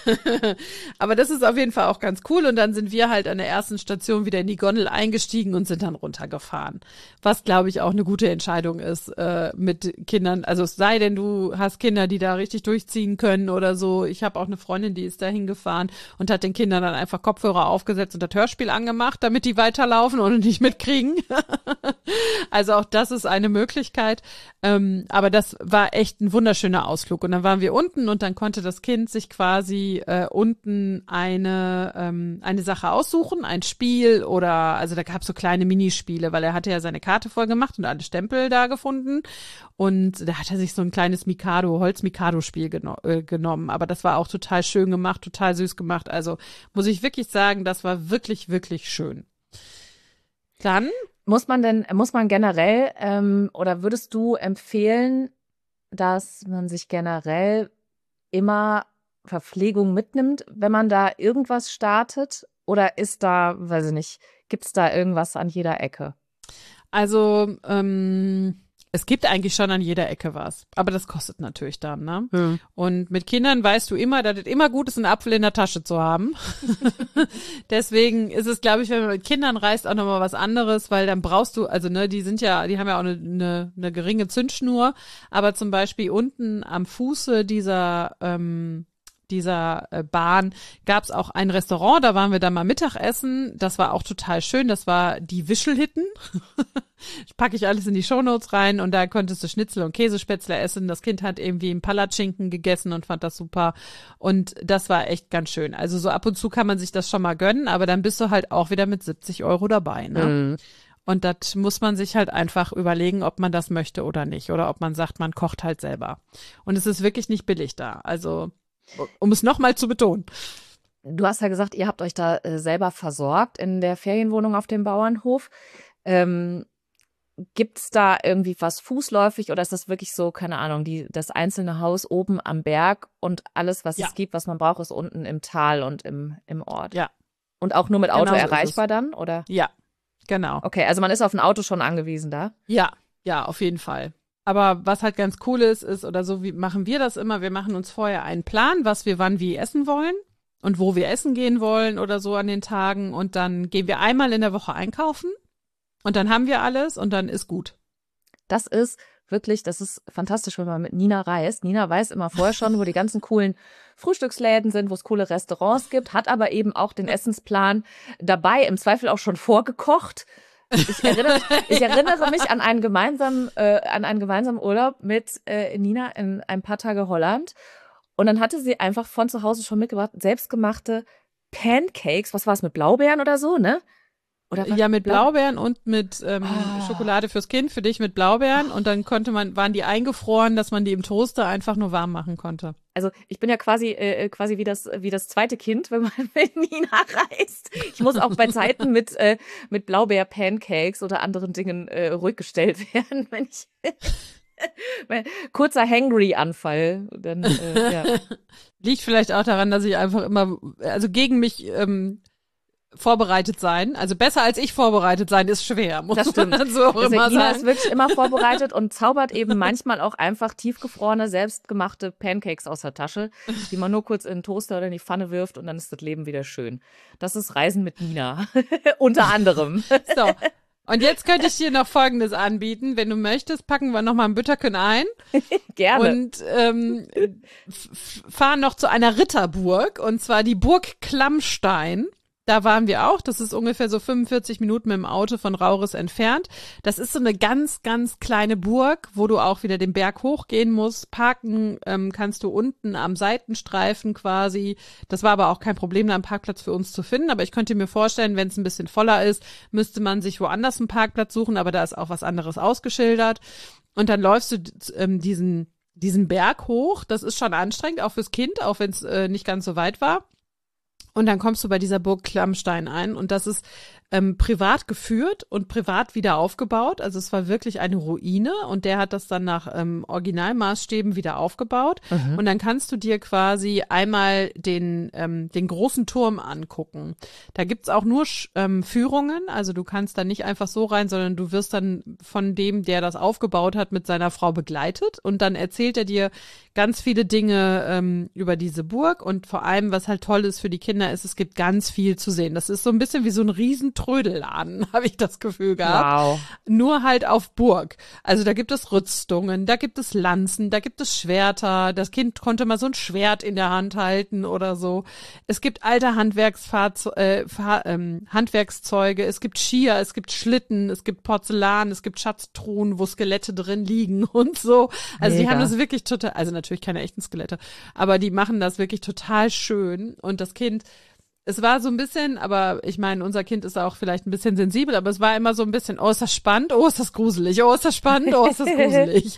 Aber das ist auf jeden Fall auch ganz cool. Und dann sind wir halt an der ersten Station wieder in die Gondel eingestiegen und sind dann runtergefahren. Was, glaube ich, auch eine gute Entscheidung ist mit Kindern. Also es sei denn, du hast Kinder, die da richtig durchziehen können oder so. Ich habe auch eine Freundin, die ist da hingefahren und hat den Kindern dann einfach Kopfhörer aufgesetzt und das Hörspiel angemacht, damit die weiterlaufen und nicht mitkriegen. Also auch das ist eine Möglichkeit. Aber das war echt ein wunderschöner Ausflug. Und dann waren wir unten und dann konnte das Kind sich quasi unten eine Sache aussuchen, ein Spiel oder, also da gab es so kleine Minispiele, weil er hatte ja seine Karte voll gemacht und alle Stempel da gefunden und da hat er sich so ein kleines Holz-Mikado-Spiel genommen, aber das war auch total schön gemacht, total süß gemacht, also muss ich wirklich sagen, das war wirklich, wirklich schön. Dann muss man generell oder würdest du empfehlen, dass man sich generell immer Verpflegung mitnimmt, wenn man da irgendwas startet? Oder ist da, weiß ich nicht, gibt's da irgendwas an jeder Ecke? Also, es gibt eigentlich schon an jeder Ecke was. Aber das kostet natürlich dann, ne? Und mit Kindern weißt du immer, dass es immer gut ist, einen Apfel in der Tasche zu haben. Deswegen ist es, glaube ich, wenn man mit Kindern reist, auch nochmal was anderes, weil dann brauchst du, also ne, die haben ja auch eine geringe Zündschnur, aber zum Beispiel unten am Fuße dieser Bahn gab es auch ein Restaurant, da waren wir dann mal Mittagessen, das war auch total schön, das war die Wischelhitten, packe ich alles in die Shownotes rein und da konntest du Schnitzel und Käsespätzle essen, das Kind hat irgendwie einen Palatschinken gegessen und fand das super und das war echt ganz schön, also so ab und zu kann man sich das schon mal gönnen, aber dann bist du halt auch wieder mit 70 € dabei, ne? Und das muss man sich halt einfach überlegen, ob man das möchte oder nicht oder ob man sagt, man kocht halt selber und es ist wirklich nicht billig da, also um es nochmal zu betonen. Du hast ja gesagt, ihr habt euch da selber versorgt in der Ferienwohnung auf dem Bauernhof. Gibt's da irgendwie was fußläufig oder ist das wirklich so, keine Ahnung, das einzelne Haus oben am Berg und alles, was es gibt, was man braucht, ist unten im Tal und im Ort? Ja. Und auch nur mit Auto Genau so erreichbar dann, oder? Ja, genau. Okay, also man ist auf ein Auto schon angewiesen da? Ja, auf jeden Fall. Aber was halt ganz cool ist, oder so wie machen wir das immer, wir machen uns vorher einen Plan, was wir wann wie essen wollen. und wo wir essen gehen wollen oder so an den Tagen. Und dann gehen wir einmal in der Woche einkaufen und dann haben wir alles und dann ist gut. Das ist fantastisch, wenn man mit Nina reist. Nina weiß immer vorher schon, wo die ganzen coolen Frühstücksläden sind, wo es coole Restaurants gibt, hat aber eben auch den Essensplan dabei, im Zweifel auch schon vorgekocht. Ich erinnere mich an einen gemeinsamen Urlaub mit Nina in ein paar Tage Holland. Und dann hatte sie einfach von zu Hause schon mitgebracht, selbstgemachte Pancakes. Was war es, mit Blaubeeren oder so, ne? Oder ja, mit Blaubeeren und mit Schokolade fürs Kind, für dich mit Blaubeeren. Und dann waren die eingefroren, dass man die im Toaster einfach nur warm machen konnte. Also ich bin ja quasi wie das zweite Kind, wenn man mit Nina reist. Ich muss auch bei Zeiten mit Blaubeer-Pancakes oder anderen Dingen ruhig gestellt werden, wenn ich kurzer Hangry-Anfall. Dann ja. Liegt vielleicht auch daran, dass ich einfach immer, also gegen mich vorbereitet sein. Also besser als ich vorbereitet sein ist schwer, muss das stimmt. man so auch immer sagen. Nina ist wirklich immer vorbereitet und zaubert eben manchmal auch einfach tiefgefrorene, selbstgemachte Pancakes aus der Tasche, die man nur kurz in den Toaster oder in die Pfanne wirft und dann ist das Leben wieder schön. Das ist Reisen mit Nina. Unter anderem. So. Und jetzt könnte ich dir noch Folgendes anbieten. Wenn du möchtest, packen wir nochmal ein Bütterchen ein. Gerne. Und fahren noch zu einer Ritterburg, und zwar die Burg Klammstein. Da waren wir auch. Das ist ungefähr so 45 Minuten mit dem Auto von Rauris entfernt. Das ist so eine ganz, ganz kleine Burg, wo du auch wieder den Berg hochgehen musst. Parken kannst du unten am Seitenstreifen quasi. Das war aber auch kein Problem, da einen Parkplatz für uns zu finden. Aber ich könnte mir vorstellen, wenn es ein bisschen voller ist, müsste man sich woanders einen Parkplatz suchen. Aber da ist auch was anderes ausgeschildert. Und dann läufst du diesen Berg hoch. Das ist schon anstrengend, auch fürs Kind, auch wenn es nicht ganz so weit war. Und dann kommst du bei dieser Burg Klammstein ein und das ist privat geführt und privat wieder aufgebaut. Also es war wirklich eine Ruine und der hat das dann nach Originalmaßstäben wieder aufgebaut. Mhm. Und dann kannst du dir quasi einmal den großen Turm angucken. Da gibt's auch nur Führungen, also du kannst da nicht einfach so rein, sondern du wirst dann von dem, der das aufgebaut hat, mit seiner Frau begleitet und dann erzählt er dir ganz viele Dinge über diese Burg und vor allem, was halt toll ist für die Kinder, ist, es gibt ganz viel zu sehen. Das ist so ein bisschen wie so ein Riesentrödelladen, habe ich das Gefühl gehabt. Wow. Nur halt auf Burg. Also da gibt es Rüstungen, da gibt es Lanzen, da gibt es Schwerter. Das Kind konnte mal so ein Schwert in der Hand halten oder so. Es gibt alte Handwerkszeuge, es gibt Skier, es gibt Schlitten, es gibt Porzellan, es gibt Schatztruhen, wo Skelette drin liegen und so. Also die haben das wirklich total, also natürlich keine echten Skelette, aber die machen das wirklich total schön und das Kind, es war so ein bisschen, aber ich meine, unser Kind ist auch vielleicht ein bisschen sensibel, aber es war immer so ein bisschen, oh, ist das spannend, oh, ist das gruselig, oh, ist das spannend, oh, ist das gruselig.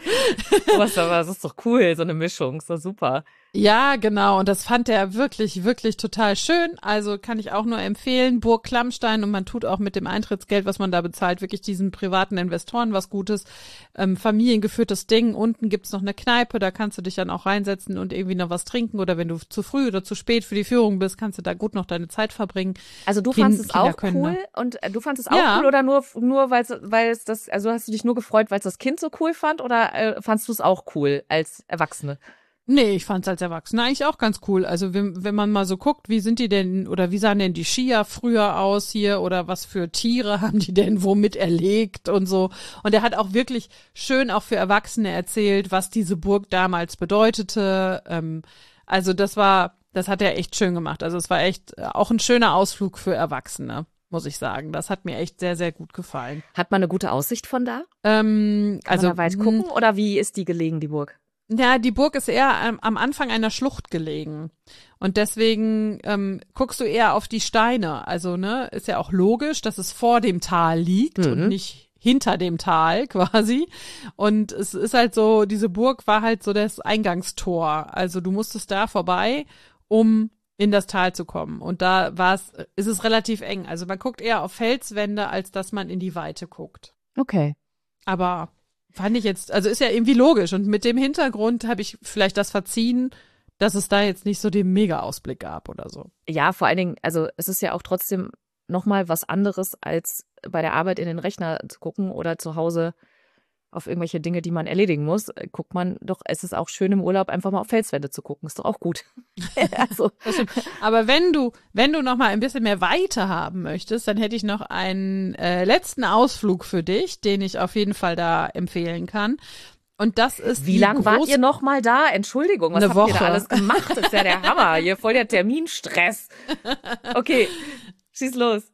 Das ist doch cool, so eine Mischung, ist doch super. Ja, genau. Und das fand er wirklich, wirklich total schön. Also kann ich auch nur empfehlen. Burg Klammstein und man tut auch mit dem Eintrittsgeld, was man da bezahlt, wirklich diesen privaten Investoren was Gutes. Familiengeführtes Ding. Unten gibt's noch eine Kneipe, da kannst du dich dann auch reinsetzen und irgendwie noch was trinken. Oder wenn du zu früh oder zu spät für die Führung bist, kannst du da gut noch deine Zeit verbringen. Also du fandest es auch cool und du fandest es auch cool oder nur weil es das, also hast du dich nur gefreut, weil es das Kind so cool fand oder fandst du es auch cool als Erwachsene? Nee, ich fand's als Erwachsener eigentlich auch ganz cool. Also wenn man mal so guckt, wie sind die denn oder wie sahen denn die Skier früher aus hier oder was für Tiere haben die denn womit erlegt und so. Und er hat auch wirklich schön auch für Erwachsene erzählt, was diese Burg damals bedeutete. Also das hat er echt schön gemacht. Also es war echt auch ein schöner Ausflug für Erwachsene, muss ich sagen. Das hat mir echt sehr, sehr gut gefallen. Hat man eine gute Aussicht von da? Kann man da weit gucken oder wie ist die gelegen, die Burg? Ja, die Burg ist eher am Anfang einer Schlucht gelegen. Und deswegen guckst du eher auf die Steine. Also, ne, ist ja auch logisch, dass es vor dem Tal liegt und nicht hinter dem Tal quasi. Und es ist halt so, diese Burg war halt so das Eingangstor. Also du musstest da vorbei, um in das Tal zu kommen. Und da ist es relativ eng. Also man guckt eher auf Felswände, als dass man in die Weite guckt. Okay. Aber fand ich jetzt, also ist ja irgendwie logisch. Und mit dem Hintergrund habe ich vielleicht das verziehen, dass es da jetzt nicht so den Mega-Ausblick gab oder so. Ja, vor allen Dingen, also es ist ja auch trotzdem nochmal was anderes, als bei der Arbeit in den Rechner zu gucken oder zu Hause auf irgendwelche Dinge, die man erledigen muss, guckt man doch, es ist auch schön im Urlaub einfach mal auf Felswände zu gucken. Ist doch auch gut. Also. Aber wenn du noch mal ein bisschen mehr Weite haben möchtest, dann hätte ich noch einen letzten Ausflug für dich, den ich auf jeden Fall da empfehlen kann. Und das ist Wie lange wart ihr noch mal da? Entschuldigung, was habt ihr da alles gemacht? Das ist ja der Hammer. Hier voll der Terminstress. Okay, schieß los.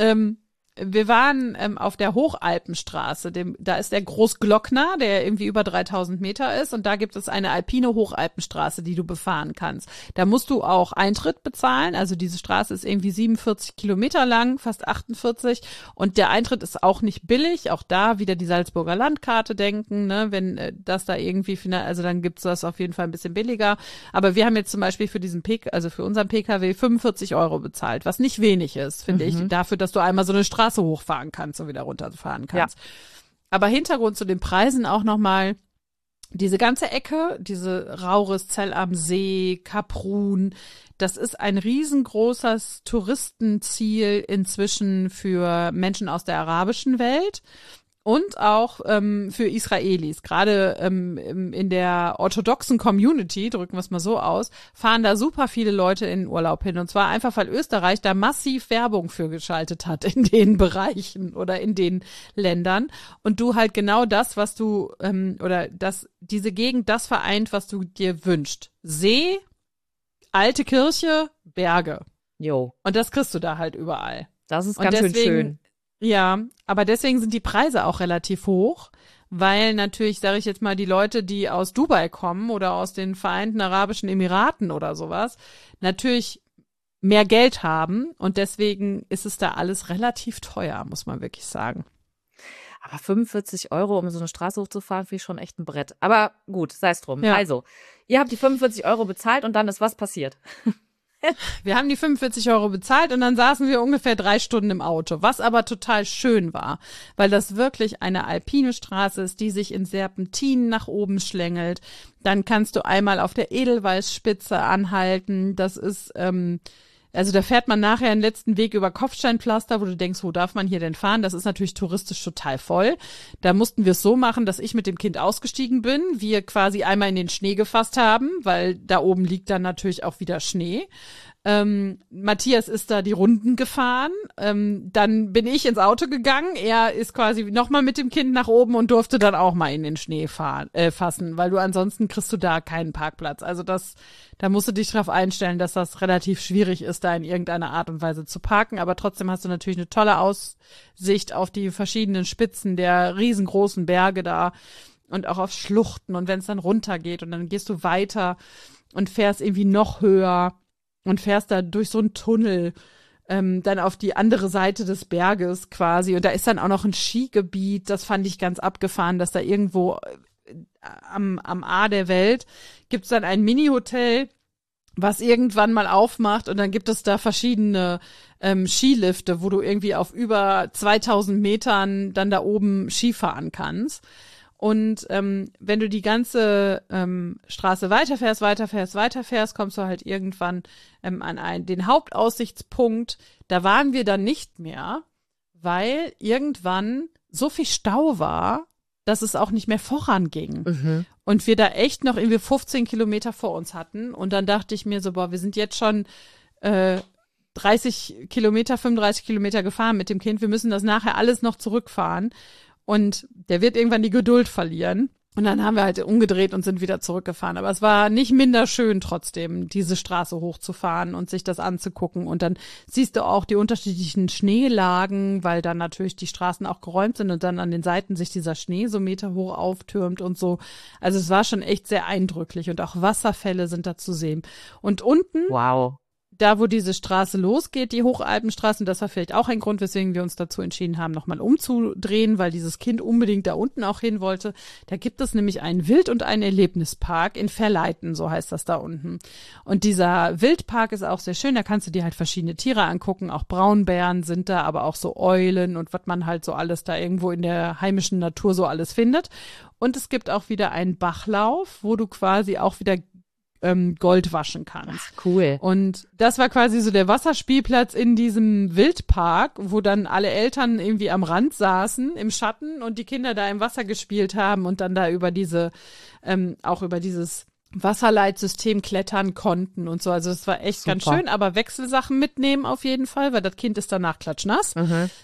Wir waren auf der Hochalpenstraße, da ist der Großglockner, der irgendwie über 3000 Meter ist, und da gibt es eine alpine Hochalpenstraße, die du befahren kannst. Da musst du auch Eintritt bezahlen, also diese Straße ist irgendwie 47 Kilometer lang, fast 48, und der Eintritt ist auch nicht billig, auch da wieder die Salzburger Landkarte denken, ne, wenn das da irgendwie, also dann gibt's das auf jeden Fall ein bisschen billiger, aber wir haben jetzt zum Beispiel für unseren PKW 45 € bezahlt, was nicht wenig ist, finde ich, dafür, dass du einmal so eine Straße hochfahren kannst und wieder runterfahren kannst. Ja. Aber Hintergrund zu den Preisen auch nochmal, diese ganze Ecke, diese Rauris, Zell am See, Kaprun, das ist ein riesengroßes Touristenziel inzwischen für Menschen aus der arabischen Welt. Und auch für Israelis, gerade in der orthodoxen Community, drücken wir es mal so aus, fahren da super viele Leute in den Urlaub hin. Und zwar einfach, weil Österreich da massiv Werbung für geschaltet hat in den Bereichen oder in den Ländern. Und du halt genau das, was du, diese Gegend das vereint, was du dir wünschst. See, alte Kirche, Berge. Jo. Und das kriegst du da halt überall. Das ist ganz schön. Ja, aber deswegen sind die Preise auch relativ hoch, weil natürlich, sage ich jetzt mal, die Leute, die aus Dubai kommen oder aus den Vereinten Arabischen Emiraten oder sowas, natürlich mehr Geld haben, und deswegen ist es da alles relativ teuer, muss man wirklich sagen. Aber 45 €, um so eine Straße hochzufahren, finde ich schon echt ein Brett. Aber gut, sei es drum. Ja. Also, ihr habt die 45 € bezahlt und dann ist was passiert? Wir haben die 45 € bezahlt und dann saßen wir ungefähr 3 Stunden im Auto, was aber total schön war, weil das wirklich eine alpine Straße ist, die sich in Serpentinen nach oben schlängelt. Dann kannst du einmal auf der Edelweißspitze anhalten. Das ist, also da fährt man nachher einen letzten Weg über Kopfsteinpflaster, wo du denkst, wo darf man hier denn fahren? Das ist natürlich touristisch total voll. Da mussten wir es so machen, dass ich mit dem Kind ausgestiegen bin, wir quasi einmal in den Schnee gefasst haben, weil da oben liegt dann natürlich auch wieder Schnee. Matthias ist da die Runden gefahren, dann bin ich ins Auto gegangen, er ist quasi nochmal mit dem Kind nach oben und durfte dann auch mal in den Schnee fassen, weil ansonsten kriegst du da keinen Parkplatz. Also da musst du dich drauf einstellen, dass das relativ schwierig ist, da in irgendeiner Art und Weise zu parken, aber trotzdem hast du natürlich eine tolle Aussicht auf die verschiedenen Spitzen der riesengroßen Berge da und auch auf Schluchten, und wenn es dann runtergeht und dann gehst du weiter und fährst irgendwie noch höher und fährst da durch so einen Tunnel dann auf die andere Seite des Berges quasi. Und da ist dann auch noch ein Skigebiet, das fand ich ganz abgefahren, dass da irgendwo am A der Welt gibt's dann ein Mini-Hotel, was irgendwann mal aufmacht, und dann gibt es da verschiedene Skilifte, wo du irgendwie auf über 2000 Metern dann da oben Skifahren kannst. Und wenn du die ganze Straße weiterfährst, kommst du halt irgendwann an den Hauptaussichtspunkt. Da waren wir dann nicht mehr, weil irgendwann so viel Stau war, dass es auch nicht mehr voranging. Mhm. Und wir da echt noch irgendwie 15 Kilometer vor uns hatten. Und dann dachte ich mir so, wir sind jetzt schon 35 Kilometer gefahren mit dem Kind. Wir müssen das nachher alles noch zurückfahren. Und der wird irgendwann die Geduld verlieren. Und dann haben wir halt umgedreht und sind wieder zurückgefahren. Aber es war nicht minder schön trotzdem, diese Straße hochzufahren und sich das anzugucken. Und dann siehst du auch die unterschiedlichen Schneelagen, weil dann natürlich die Straßen auch geräumt sind und dann an den Seiten sich dieser Schnee so meterhoch auftürmt und so. Also es war schon echt sehr eindrücklich, und auch Wasserfälle sind da zu sehen. Und unten, wow, da wo diese Straße losgeht, die Hochalpenstraße, und das war vielleicht auch ein Grund, weswegen wir uns dazu entschieden haben, nochmal umzudrehen, weil dieses Kind unbedingt da unten auch hin wollte. Da gibt es nämlich einen Wild- und einen Erlebnispark in Verleiten, so heißt das da unten. Und dieser Wildpark ist auch sehr schön, da kannst du dir halt verschiedene Tiere angucken, auch Braunbären sind da, aber auch so Eulen und was man halt so alles da irgendwo in der heimischen Natur so alles findet. Und es gibt auch wieder einen Bachlauf, wo du quasi auch wieder Gold waschen kannst. Ach, cool. Und das war quasi so der Wasserspielplatz in diesem Wildpark, wo dann alle Eltern irgendwie am Rand saßen im Schatten und die Kinder da im Wasser gespielt haben und dann da über auch über dieses Wasserleitsystem klettern konnten und so. Also das war echt ganz schön, aber Wechselsachen mitnehmen auf jeden Fall, weil das Kind ist danach klatschnass.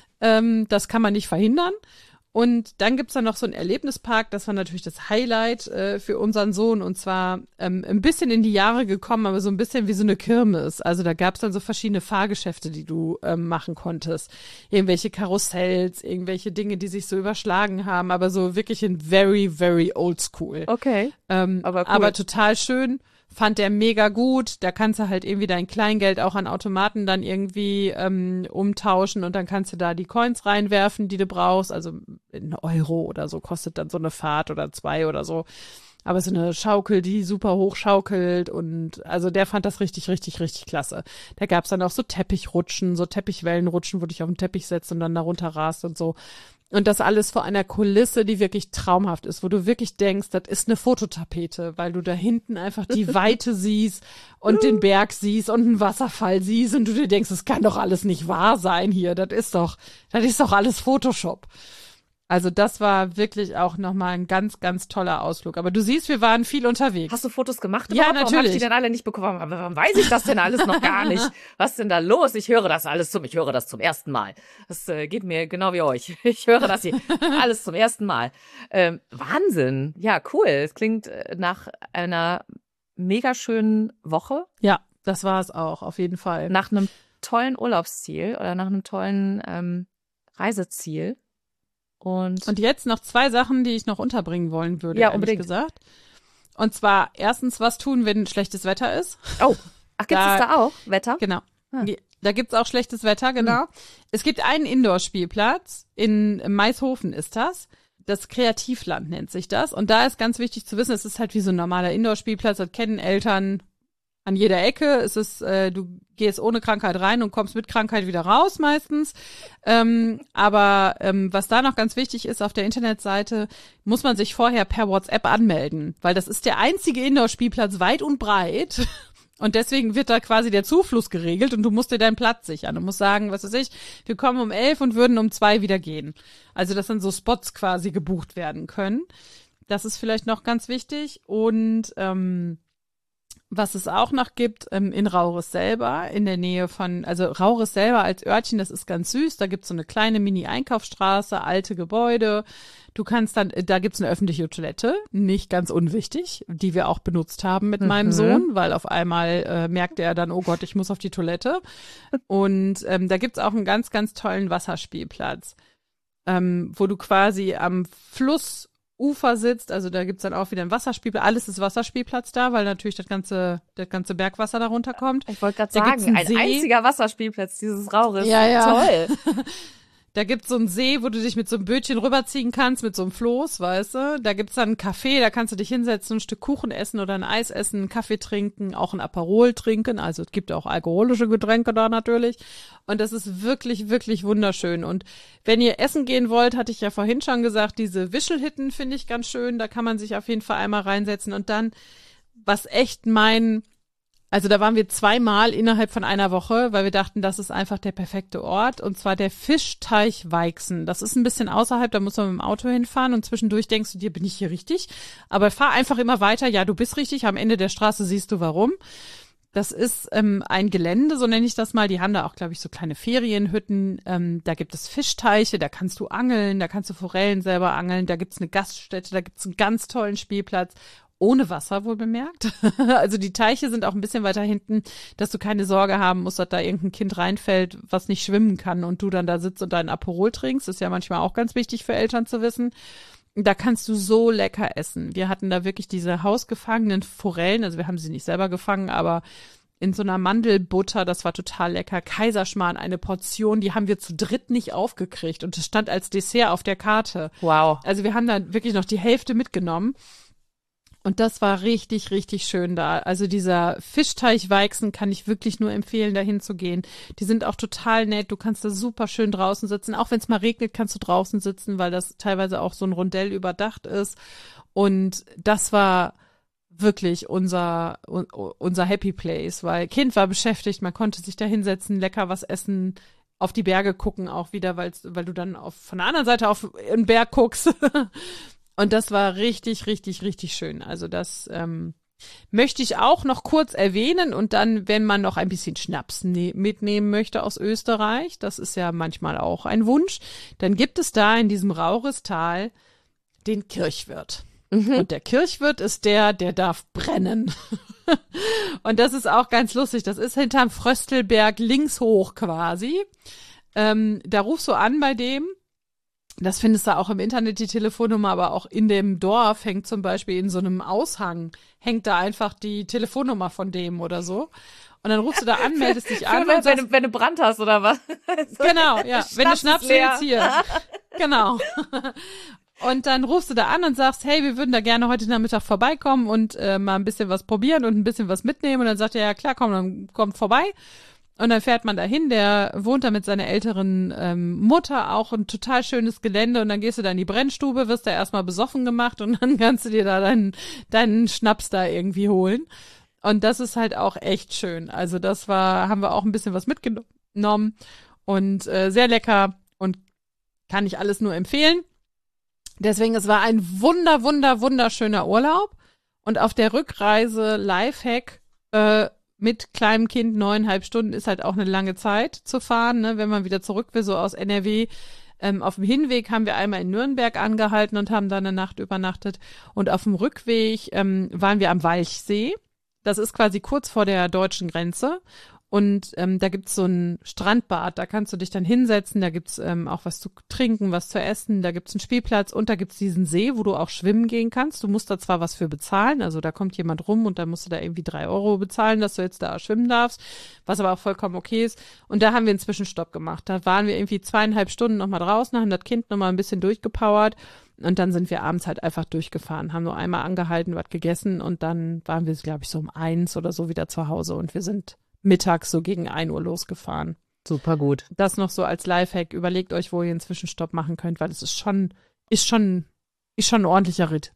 Das kann man nicht verhindern. Und dann gibt's da noch so einen Erlebnispark, das war natürlich das Highlight für unseren Sohn und zwar ein bisschen in die Jahre gekommen, aber so ein bisschen wie so eine Kirmes. Also da gab's dann so verschiedene Fahrgeschäfte, die du machen konntest. Irgendwelche Karussells, irgendwelche Dinge, die sich so überschlagen haben, aber so wirklich in very, very old school. Okay, aber cool. Aber total schön. Fand der mega gut. Da kannst du halt irgendwie dein Kleingeld auch an Automaten dann irgendwie umtauschen und dann kannst du da die Coins reinwerfen, die du brauchst. Also 1 Euro oder so kostet dann so eine Fahrt oder 2 oder so. Aber so eine Schaukel, die super hoch schaukelt und also der fand das richtig, richtig, richtig klasse. Da gab's dann auch so Teppichrutschen, so Teppichwellenrutschen, wo du dich auf den Teppich setzt und dann da runter rast und so. Und das alles vor einer Kulisse, die wirklich traumhaft ist, wo du wirklich denkst, das ist eine Fototapete, weil du da hinten einfach die Weite siehst und den Berg siehst und einen Wasserfall siehst und du dir denkst, das kann doch alles nicht wahr sein hier, das ist doch alles Photoshop. Also das war wirklich auch nochmal ein ganz, ganz toller Ausflug. Aber du siehst, wir waren viel unterwegs. Hast du Fotos gemacht? Ja, Warum natürlich. habe ich die denn alle nicht bekommen? Aber warum weiß ich das denn alles noch gar nicht? Was ist denn da los? Ich höre das zum ersten Mal. Das geht mir genau wie euch. Ich höre das hier alles zum ersten Mal. Wahnsinn. Ja, cool. Es klingt nach einer mega schönen Woche. Ja, das war es auch, auf jeden Fall. Nach einem tollen Urlaubsziel oder nach einem tollen Reiseziel. Und jetzt noch 2 Sachen, die ich noch unterbringen wollen würde, ja, ehrlich unbedingt gesagt. Und zwar erstens, was tun, wenn schlechtes Wetter ist. Oh, gibt's es da auch Wetter? Genau. Da gibt's auch schlechtes Wetter, genau. Es gibt einen Indoor-Spielplatz, in Maishofen ist das. Das Kreativland nennt sich das. Und da ist ganz wichtig zu wissen, es ist halt wie so ein normaler Indoor-Spielplatz, das kennen Eltern an jeder Ecke. Es ist, du gehst ohne Krankheit rein und kommst mit Krankheit wieder raus meistens. Aber was da noch ganz wichtig ist, auf der Internetseite muss man sich vorher per WhatsApp anmelden, weil das ist der einzige Indoor-Spielplatz weit und breit. Und deswegen wird da quasi der Zufluss geregelt und du musst dir deinen Platz sichern. Du musst sagen, was weiß ich, wir kommen um 11 und würden um 2 wieder gehen. Also dass dann so Spots quasi gebucht werden können. Das ist vielleicht noch ganz wichtig. Und was es auch noch gibt, in Rauris selber, in der Nähe von, also Rauris selber als Örtchen, das ist ganz süß, da gibt's so eine kleine Mini-Einkaufsstraße, alte Gebäude. Du kannst dann, da gibt's eine öffentliche Toilette, nicht ganz unwichtig, die wir auch benutzt haben mit meinem Sohn, weil auf einmal merkte er dann, oh Gott, ich muss auf die Toilette. Und da gibt's auch einen ganz, ganz tollen Wasserspielplatz, wo du quasi am Flussufer sitzt, also da gibt's dann auch wieder einen Wasserspielplatz, alles ist Wasserspielplatz da, weil natürlich das ganze Bergwasser da runterkommt. Ich wollte gerade sagen, ein einziger Wasserspielplatz, dieses Rauris. Ja. Toll. Da gibt's so einen See, wo du dich mit so einem Bötchen rüberziehen kannst, mit so einem Floß, weißt du. Da gibt's dann einen Café, da kannst du dich hinsetzen, ein Stück Kuchen essen oder ein Eis essen, einen Kaffee trinken, auch ein Aperol trinken. Also es gibt auch alkoholische Getränke da natürlich. Und das ist wirklich, wirklich wunderschön. Und wenn ihr essen gehen wollt, hatte ich ja vorhin schon gesagt, diese Wischelhitten finde ich ganz schön. Da kann man sich auf jeden Fall einmal reinsetzen. Und dann, was echt also da waren wir 2-mal innerhalb von einer Woche, weil wir dachten, das ist einfach der perfekte Ort. Und zwar der Fischteich Weixen. Das ist ein bisschen außerhalb, da muss man mit dem Auto hinfahren und zwischendurch denkst du dir, bin ich hier richtig? Aber fahr einfach immer weiter. Ja, du bist richtig. Am Ende der Straße siehst du warum. Das ist ein Gelände, so nenne ich das mal. Die haben da auch, glaube ich, so kleine Ferienhütten. Da gibt es Fischteiche, da kannst du angeln, da kannst du Forellen selber angeln. Da gibt's eine Gaststätte, da gibt's einen ganz tollen Spielplatz. Ohne Wasser, wohl bemerkt. Also die Teiche sind auch ein bisschen weiter hinten, dass du keine Sorge haben musst, dass da irgendein Kind reinfällt, was nicht schwimmen kann und du dann da sitzt und deinen Aperol trinkst. Das ist ja manchmal auch ganz wichtig für Eltern zu wissen. Da kannst du so lecker essen. Wir hatten da wirklich diese hausgefangenen Forellen, also wir haben sie nicht selber gefangen, aber in so einer Mandelbutter, das war total lecker. Kaiserschmarrn, eine Portion, die haben wir zu dritt nicht aufgekriegt und das stand als Dessert auf der Karte. Wow. Also wir haben da wirklich noch die Hälfte mitgenommen. Und das war richtig, richtig schön da. Also dieser Fischteich Weixen kann ich wirklich nur empfehlen, da hinzugehen. Die sind auch total nett. Du kannst da super schön draußen sitzen. Auch wenn es mal regnet, kannst du draußen sitzen, weil das teilweise auch so ein Rondell überdacht ist. Und das war wirklich unser Happy Place, weil Kind war beschäftigt, man konnte sich da hinsetzen, lecker was essen, auf die Berge gucken auch wieder, weil du dann von der anderen Seite auf einen Berg guckst. Und das war richtig, richtig, richtig schön. Also das möchte ich auch noch kurz erwähnen und dann, wenn man noch ein bisschen Schnaps mitnehmen möchte aus Österreich, das ist ja manchmal auch ein Wunsch, dann gibt es da in diesem Rauristal den Kirchwirt. Und der Kirchwirt ist der darf brennen. Und das ist auch ganz lustig. Das ist hinterm Fröstelberg links hoch quasi. Da rufst du an bei dem. Das findest du auch im Internet, die Telefonnummer, aber auch in dem Dorf hängt zum Beispiel in so einem Aushang, hängt da einfach die Telefonnummer von dem oder so. Und dann rufst du da an, meldest dich an. Und sagst, wenn du Brand hast oder was? Genau, ja. Wenn du Schnaps willst, hier. Genau. Und dann rufst du da an und sagst, hey, wir würden da gerne heute Nachmittag vorbeikommen und mal ein bisschen was probieren und ein bisschen was mitnehmen. Und dann sagt er, ja klar, komm, dann kommt vorbei. Und dann fährt man dahin, der wohnt da mit seiner älteren Mutter, auch ein total schönes Gelände. Und dann gehst du da in die Brennstube, wirst da erstmal besoffen gemacht und dann kannst du dir da deinen Schnaps da irgendwie holen. Und das ist halt auch echt schön. Also haben wir auch ein bisschen was mitgenommen und sehr lecker und kann ich alles nur empfehlen. Deswegen, es war ein wunderschöner Urlaub. Und auf der Rückreise Lifehack mit kleinem Kind 9,5 Stunden ist halt auch eine lange Zeit zu fahren, ne, wenn man wieder zurück will, so aus NRW. Auf dem Hinweg haben wir einmal in Nürnberg angehalten und haben da eine Nacht übernachtet. Und auf dem Rückweg waren wir am Walchsee. Das ist quasi kurz vor der deutschen Grenze. Und da gibt's so ein Strandbad, da kannst du dich dann hinsetzen, da gibt's auch was zu trinken, was zu essen, da gibt's einen Spielplatz und da gibt's diesen See, wo du auch schwimmen gehen kannst. Du musst da zwar was für bezahlen, also da kommt jemand rum und dann musst du da irgendwie 3 Euro bezahlen, dass du jetzt da schwimmen darfst, was aber auch vollkommen okay ist. Und da haben wir einen Zwischenstopp gemacht. Da waren wir irgendwie 2,5 Stunden nochmal draußen, haben das Kind nochmal ein bisschen durchgepowert und dann sind wir abends halt einfach durchgefahren, haben nur einmal angehalten, was gegessen und dann waren wir, glaube ich, so um 1 oder so wieder zu Hause und wir sind mittags so gegen 1 Uhr losgefahren. Super gut. Das noch so als Lifehack. Überlegt euch, wo ihr einen Zwischenstopp machen könnt, weil es ist schon ein ordentlicher Ritt.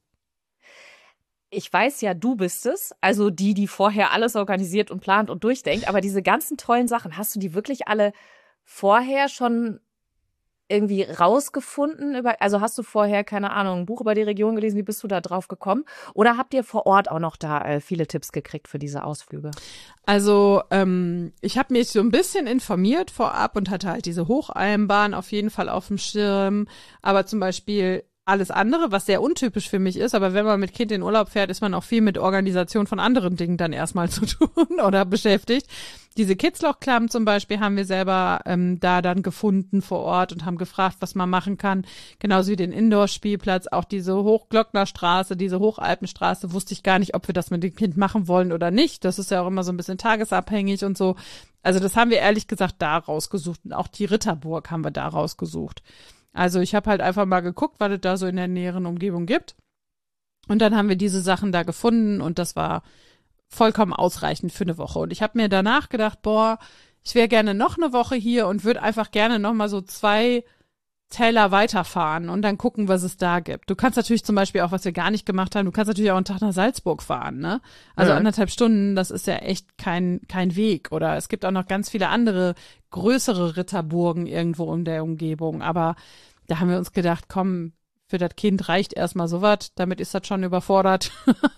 Ich weiß ja, du bist es, also die vorher alles organisiert und plant und durchdenkt, aber diese ganzen tollen Sachen, hast du die wirklich alle vorher schon irgendwie rausgefunden? Also hast du vorher, keine Ahnung, ein Buch über die Region gelesen, wie bist du da drauf gekommen? Oder habt ihr vor Ort auch noch da viele Tipps gekriegt für diese Ausflüge? Also ich habe mich so ein bisschen informiert vorab und hatte halt diese Hochalmbahn auf jeden Fall auf dem Schirm, aber zum Beispiel alles andere, was sehr untypisch für mich ist, aber wenn man mit Kind in Urlaub fährt, ist man auch viel mit Organisation von anderen Dingen dann erstmal zu tun oder beschäftigt. Diese Kitzlochklamm zum Beispiel haben wir selber da dann gefunden vor Ort und haben gefragt, was man machen kann. Genauso wie den Indoor-Spielplatz, auch diese Hochglocknerstraße, diese Hochalpenstraße, wusste ich gar nicht, ob wir das mit dem Kind machen wollen oder nicht. Das ist ja auch immer so ein bisschen tagesabhängig und so. Also das haben wir ehrlich gesagt da rausgesucht. Und auch die Ritterburg haben wir da rausgesucht. Also ich habe halt einfach mal geguckt, was es da so in der näheren Umgebung gibt. Und dann haben wir diese Sachen da gefunden und das war vollkommen ausreichend für eine Woche. Und ich habe mir danach gedacht, ich wäre gerne noch eine Woche hier und würde einfach gerne noch mal so 2 Täler weiterfahren und dann gucken, was es da gibt. Du kannst natürlich zum Beispiel auch, was wir gar nicht gemacht haben, du kannst natürlich auch einen Tag nach Salzburg fahren, ne? Also 1,5 Stunden, das ist ja echt kein Weg. Oder es gibt auch noch ganz viele andere größere Ritterburgen irgendwo in der Umgebung. Aber da haben wir uns gedacht, komm, für das Kind reicht erstmal sowas, damit ist das schon überfordert.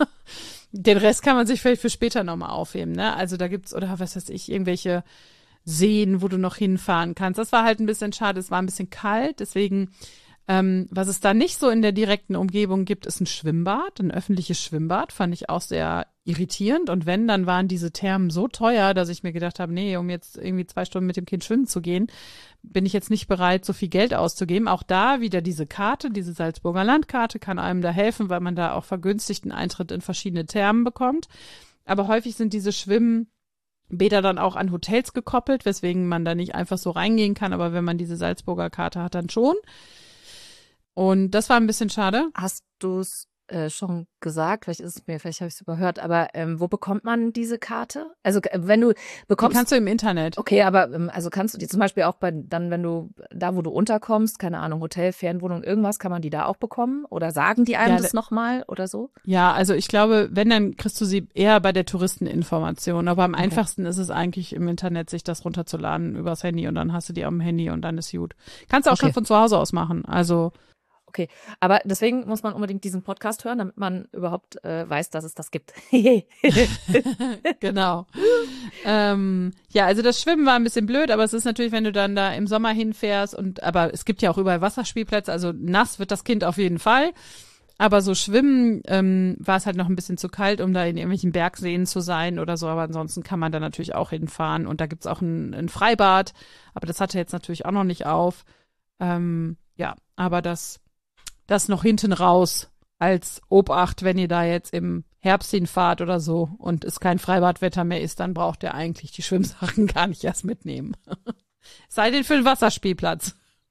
Den Rest kann man sich vielleicht für später nochmal aufheben, ne? Also da gibt's, oder was weiß ich, irgendwelche Seen, wo du noch hinfahren kannst. Das war halt ein bisschen schade, es war ein bisschen kalt, deswegen, was es da nicht so in der direkten Umgebung gibt, ist ein Schwimmbad, ein öffentliches Schwimmbad, fand ich auch sehr irritierend und wenn, dann waren diese Thermen so teuer, dass ich mir gedacht habe, nee, um jetzt irgendwie 2 Stunden mit dem Kind schwimmen zu gehen, bin ich jetzt nicht bereit, so viel Geld auszugeben. Auch da wieder diese Karte, diese Salzburger Landkarte kann einem da helfen, weil man da auch vergünstigten Eintritt in verschiedene Thermen bekommt. Aber häufig sind diese Schwimmbäder dann auch an Hotels gekoppelt, weswegen man da nicht einfach so reingehen kann, aber wenn man diese Salzburger Karte hat, dann schon. Und das war ein bisschen schade. Hast du es schon gesagt, vielleicht habe ich es überhört, aber wo bekommt man diese Karte? Also wenn du bekommst. Die kannst du im Internet. Okay, aber also kannst du die zum Beispiel auch wenn du da, wo du unterkommst, keine Ahnung, Hotel, Fernwohnung, irgendwas, kann man die da auch bekommen? Oder sagen die einem das nochmal oder so? Ja, also ich glaube, wenn, dann kriegst du sie eher bei der Touristeninformation. Aber am einfachsten ist es eigentlich im Internet, sich das runterzuladen übers Handy und dann hast du die am Handy und dann ist gut. Kannst du auch schon von zu Hause aus machen. Also okay, aber deswegen muss man unbedingt diesen Podcast hören, damit man überhaupt weiß, dass es das gibt. Genau. Ja, also das Schwimmen war ein bisschen blöd, aber es ist natürlich, wenn du dann da im Sommer hinfährst aber es gibt ja auch überall Wasserspielplätze, also nass wird das Kind auf jeden Fall. Aber so Schwimmen war es halt noch ein bisschen zu kalt, um da in irgendwelchen Bergseen zu sein oder so. Aber ansonsten kann man da natürlich auch hinfahren. Und da gibt's auch ein Freibad. Aber das hatte jetzt natürlich auch noch nicht auf. Ja, aber das noch hinten raus als Obacht, wenn ihr da jetzt im Herbst hinfahrt oder so und es kein Freibadwetter mehr ist, dann braucht ihr eigentlich die Schwimmsachen gar nicht erst mitnehmen. Sei denn für den Wasserspielplatz.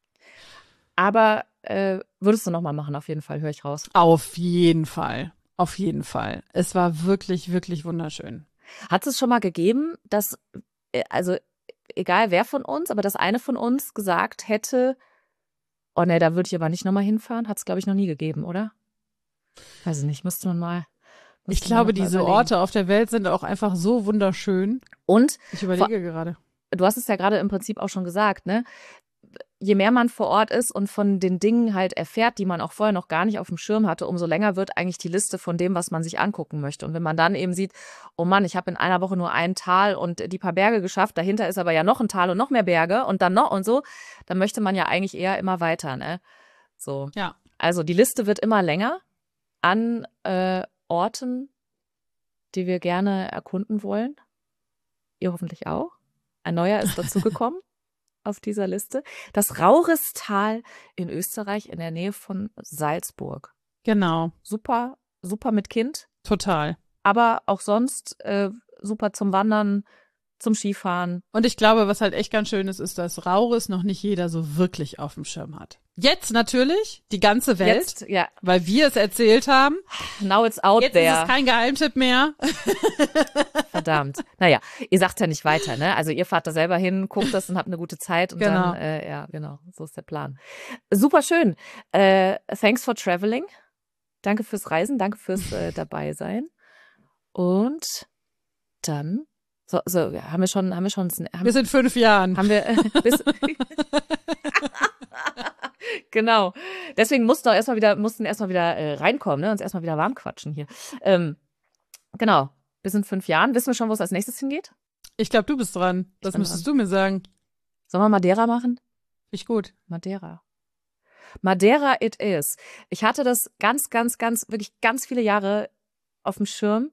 Aber würdest du noch mal machen, auf jeden Fall, höre ich raus. Auf jeden Fall. Auf jeden Fall. Es war wirklich, wirklich wunderschön. Hat es schon mal gegeben, dass, also egal wer von uns, aber dass eine von uns gesagt hätte, oh ne, da würde ich aber nicht nochmal hinfahren? Hat es, glaube ich, noch nie gegeben, oder? Weiß ich nicht, müsste man mal. Ich glaube, diese Orte auf der Welt sind auch einfach so wunderschön. Und ich überlege gerade. Du hast es ja gerade im Prinzip auch schon gesagt, ne? Je mehr man vor Ort ist und von den Dingen halt erfährt, die man auch vorher noch gar nicht auf dem Schirm hatte, umso länger wird eigentlich die Liste von dem, was man sich angucken möchte. Und wenn man dann eben sieht, oh Mann, ich habe in einer Woche nur ein Tal und die paar Berge geschafft, dahinter ist aber ja noch ein Tal und noch mehr Berge und dann noch und so, dann möchte man ja eigentlich eher immer weiter, ne? So. Ja. Also die Liste wird immer länger an Orten, die wir gerne erkunden wollen. Ihr hoffentlich auch. Ein neuer ist dazugekommen auf dieser Liste. Das Rauristal in Österreich in der Nähe von Salzburg. Genau. Super, super mit Kind. Total. Aber auch sonst super zum Wandern, zum Skifahren. Und ich glaube, was halt echt ganz schön ist, dass Rauris noch nicht jeder so wirklich auf dem Schirm hat. Jetzt natürlich, die ganze Welt, jetzt, ja. Weil wir es erzählt haben. Now it's out jetzt there. Jetzt ist es kein Geheimtipp mehr. Verdammt. Naja, ihr sagt ja nicht weiter, ne? Also ihr fahrt da selber hin, guckt das und habt eine gute Zeit. Und genau. Dann, ja, genau, so ist der Plan. Super schön. Thanks for traveling. Danke fürs Reisen, danke fürs dabei sein. Und dann so, haben wir schon. Bis in 5 Jahren. Haben wir genau. Deswegen mussten erstmal wieder reinkommen, ne? Uns erstmal wieder warm quatschen hier. Genau. Bis in 5 Jahren. Wissen wir schon, wo es als nächstes hingeht? Ich glaube, du bist dran. Das müsstest du mir sagen. Sollen wir Madeira machen? Finde ich gut. Madeira it is. Ich hatte das wirklich ganz viele Jahre auf dem Schirm.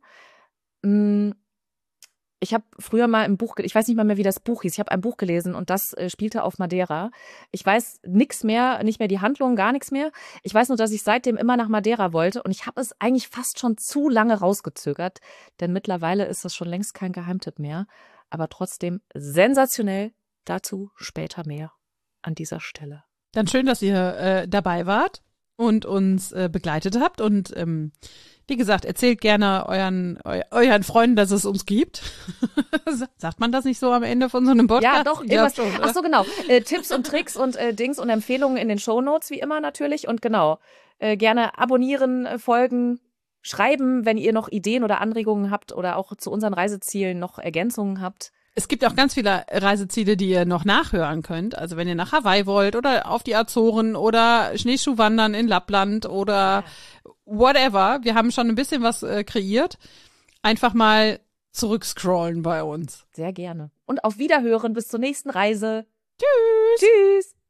Ich habe früher mal ein Buch, ich weiß nicht mal mehr, wie das Buch hieß. Ich habe ein Buch gelesen und das spielte auf Madeira. Ich weiß nichts mehr, nicht mehr die Handlung, gar nichts mehr. Ich weiß nur, dass ich seitdem immer nach Madeira wollte und ich habe es eigentlich fast schon zu lange rausgezögert, denn mittlerweile ist das schon längst kein Geheimtipp mehr. Aber trotzdem sensationell. Dazu später mehr an dieser Stelle. Dann schön, dass ihr dabei wart und uns begleitet habt und wie gesagt, erzählt gerne euren Freunden, dass es uns gibt. Sagt man das nicht so am Ende von so einem Podcast? Ja, doch. Ja, schon, ach so, genau. Tipps und Tricks und Dings und Empfehlungen in den Shownotes, wie immer natürlich. Und genau, gerne abonnieren, folgen, schreiben, wenn ihr noch Ideen oder Anregungen habt oder auch zu unseren Reisezielen noch Ergänzungen habt. Es gibt auch ganz viele Reiseziele, die ihr noch nachhören könnt. Also wenn ihr nach Hawaii wollt oder auf die Azoren oder Schneeschuhwandern in Lappland oder whatever. Wir haben schon ein bisschen was kreiert. Einfach mal zurückscrollen bei uns. Sehr gerne. Und auf Wiederhören bis zur nächsten Reise. Tschüss. Tschüss.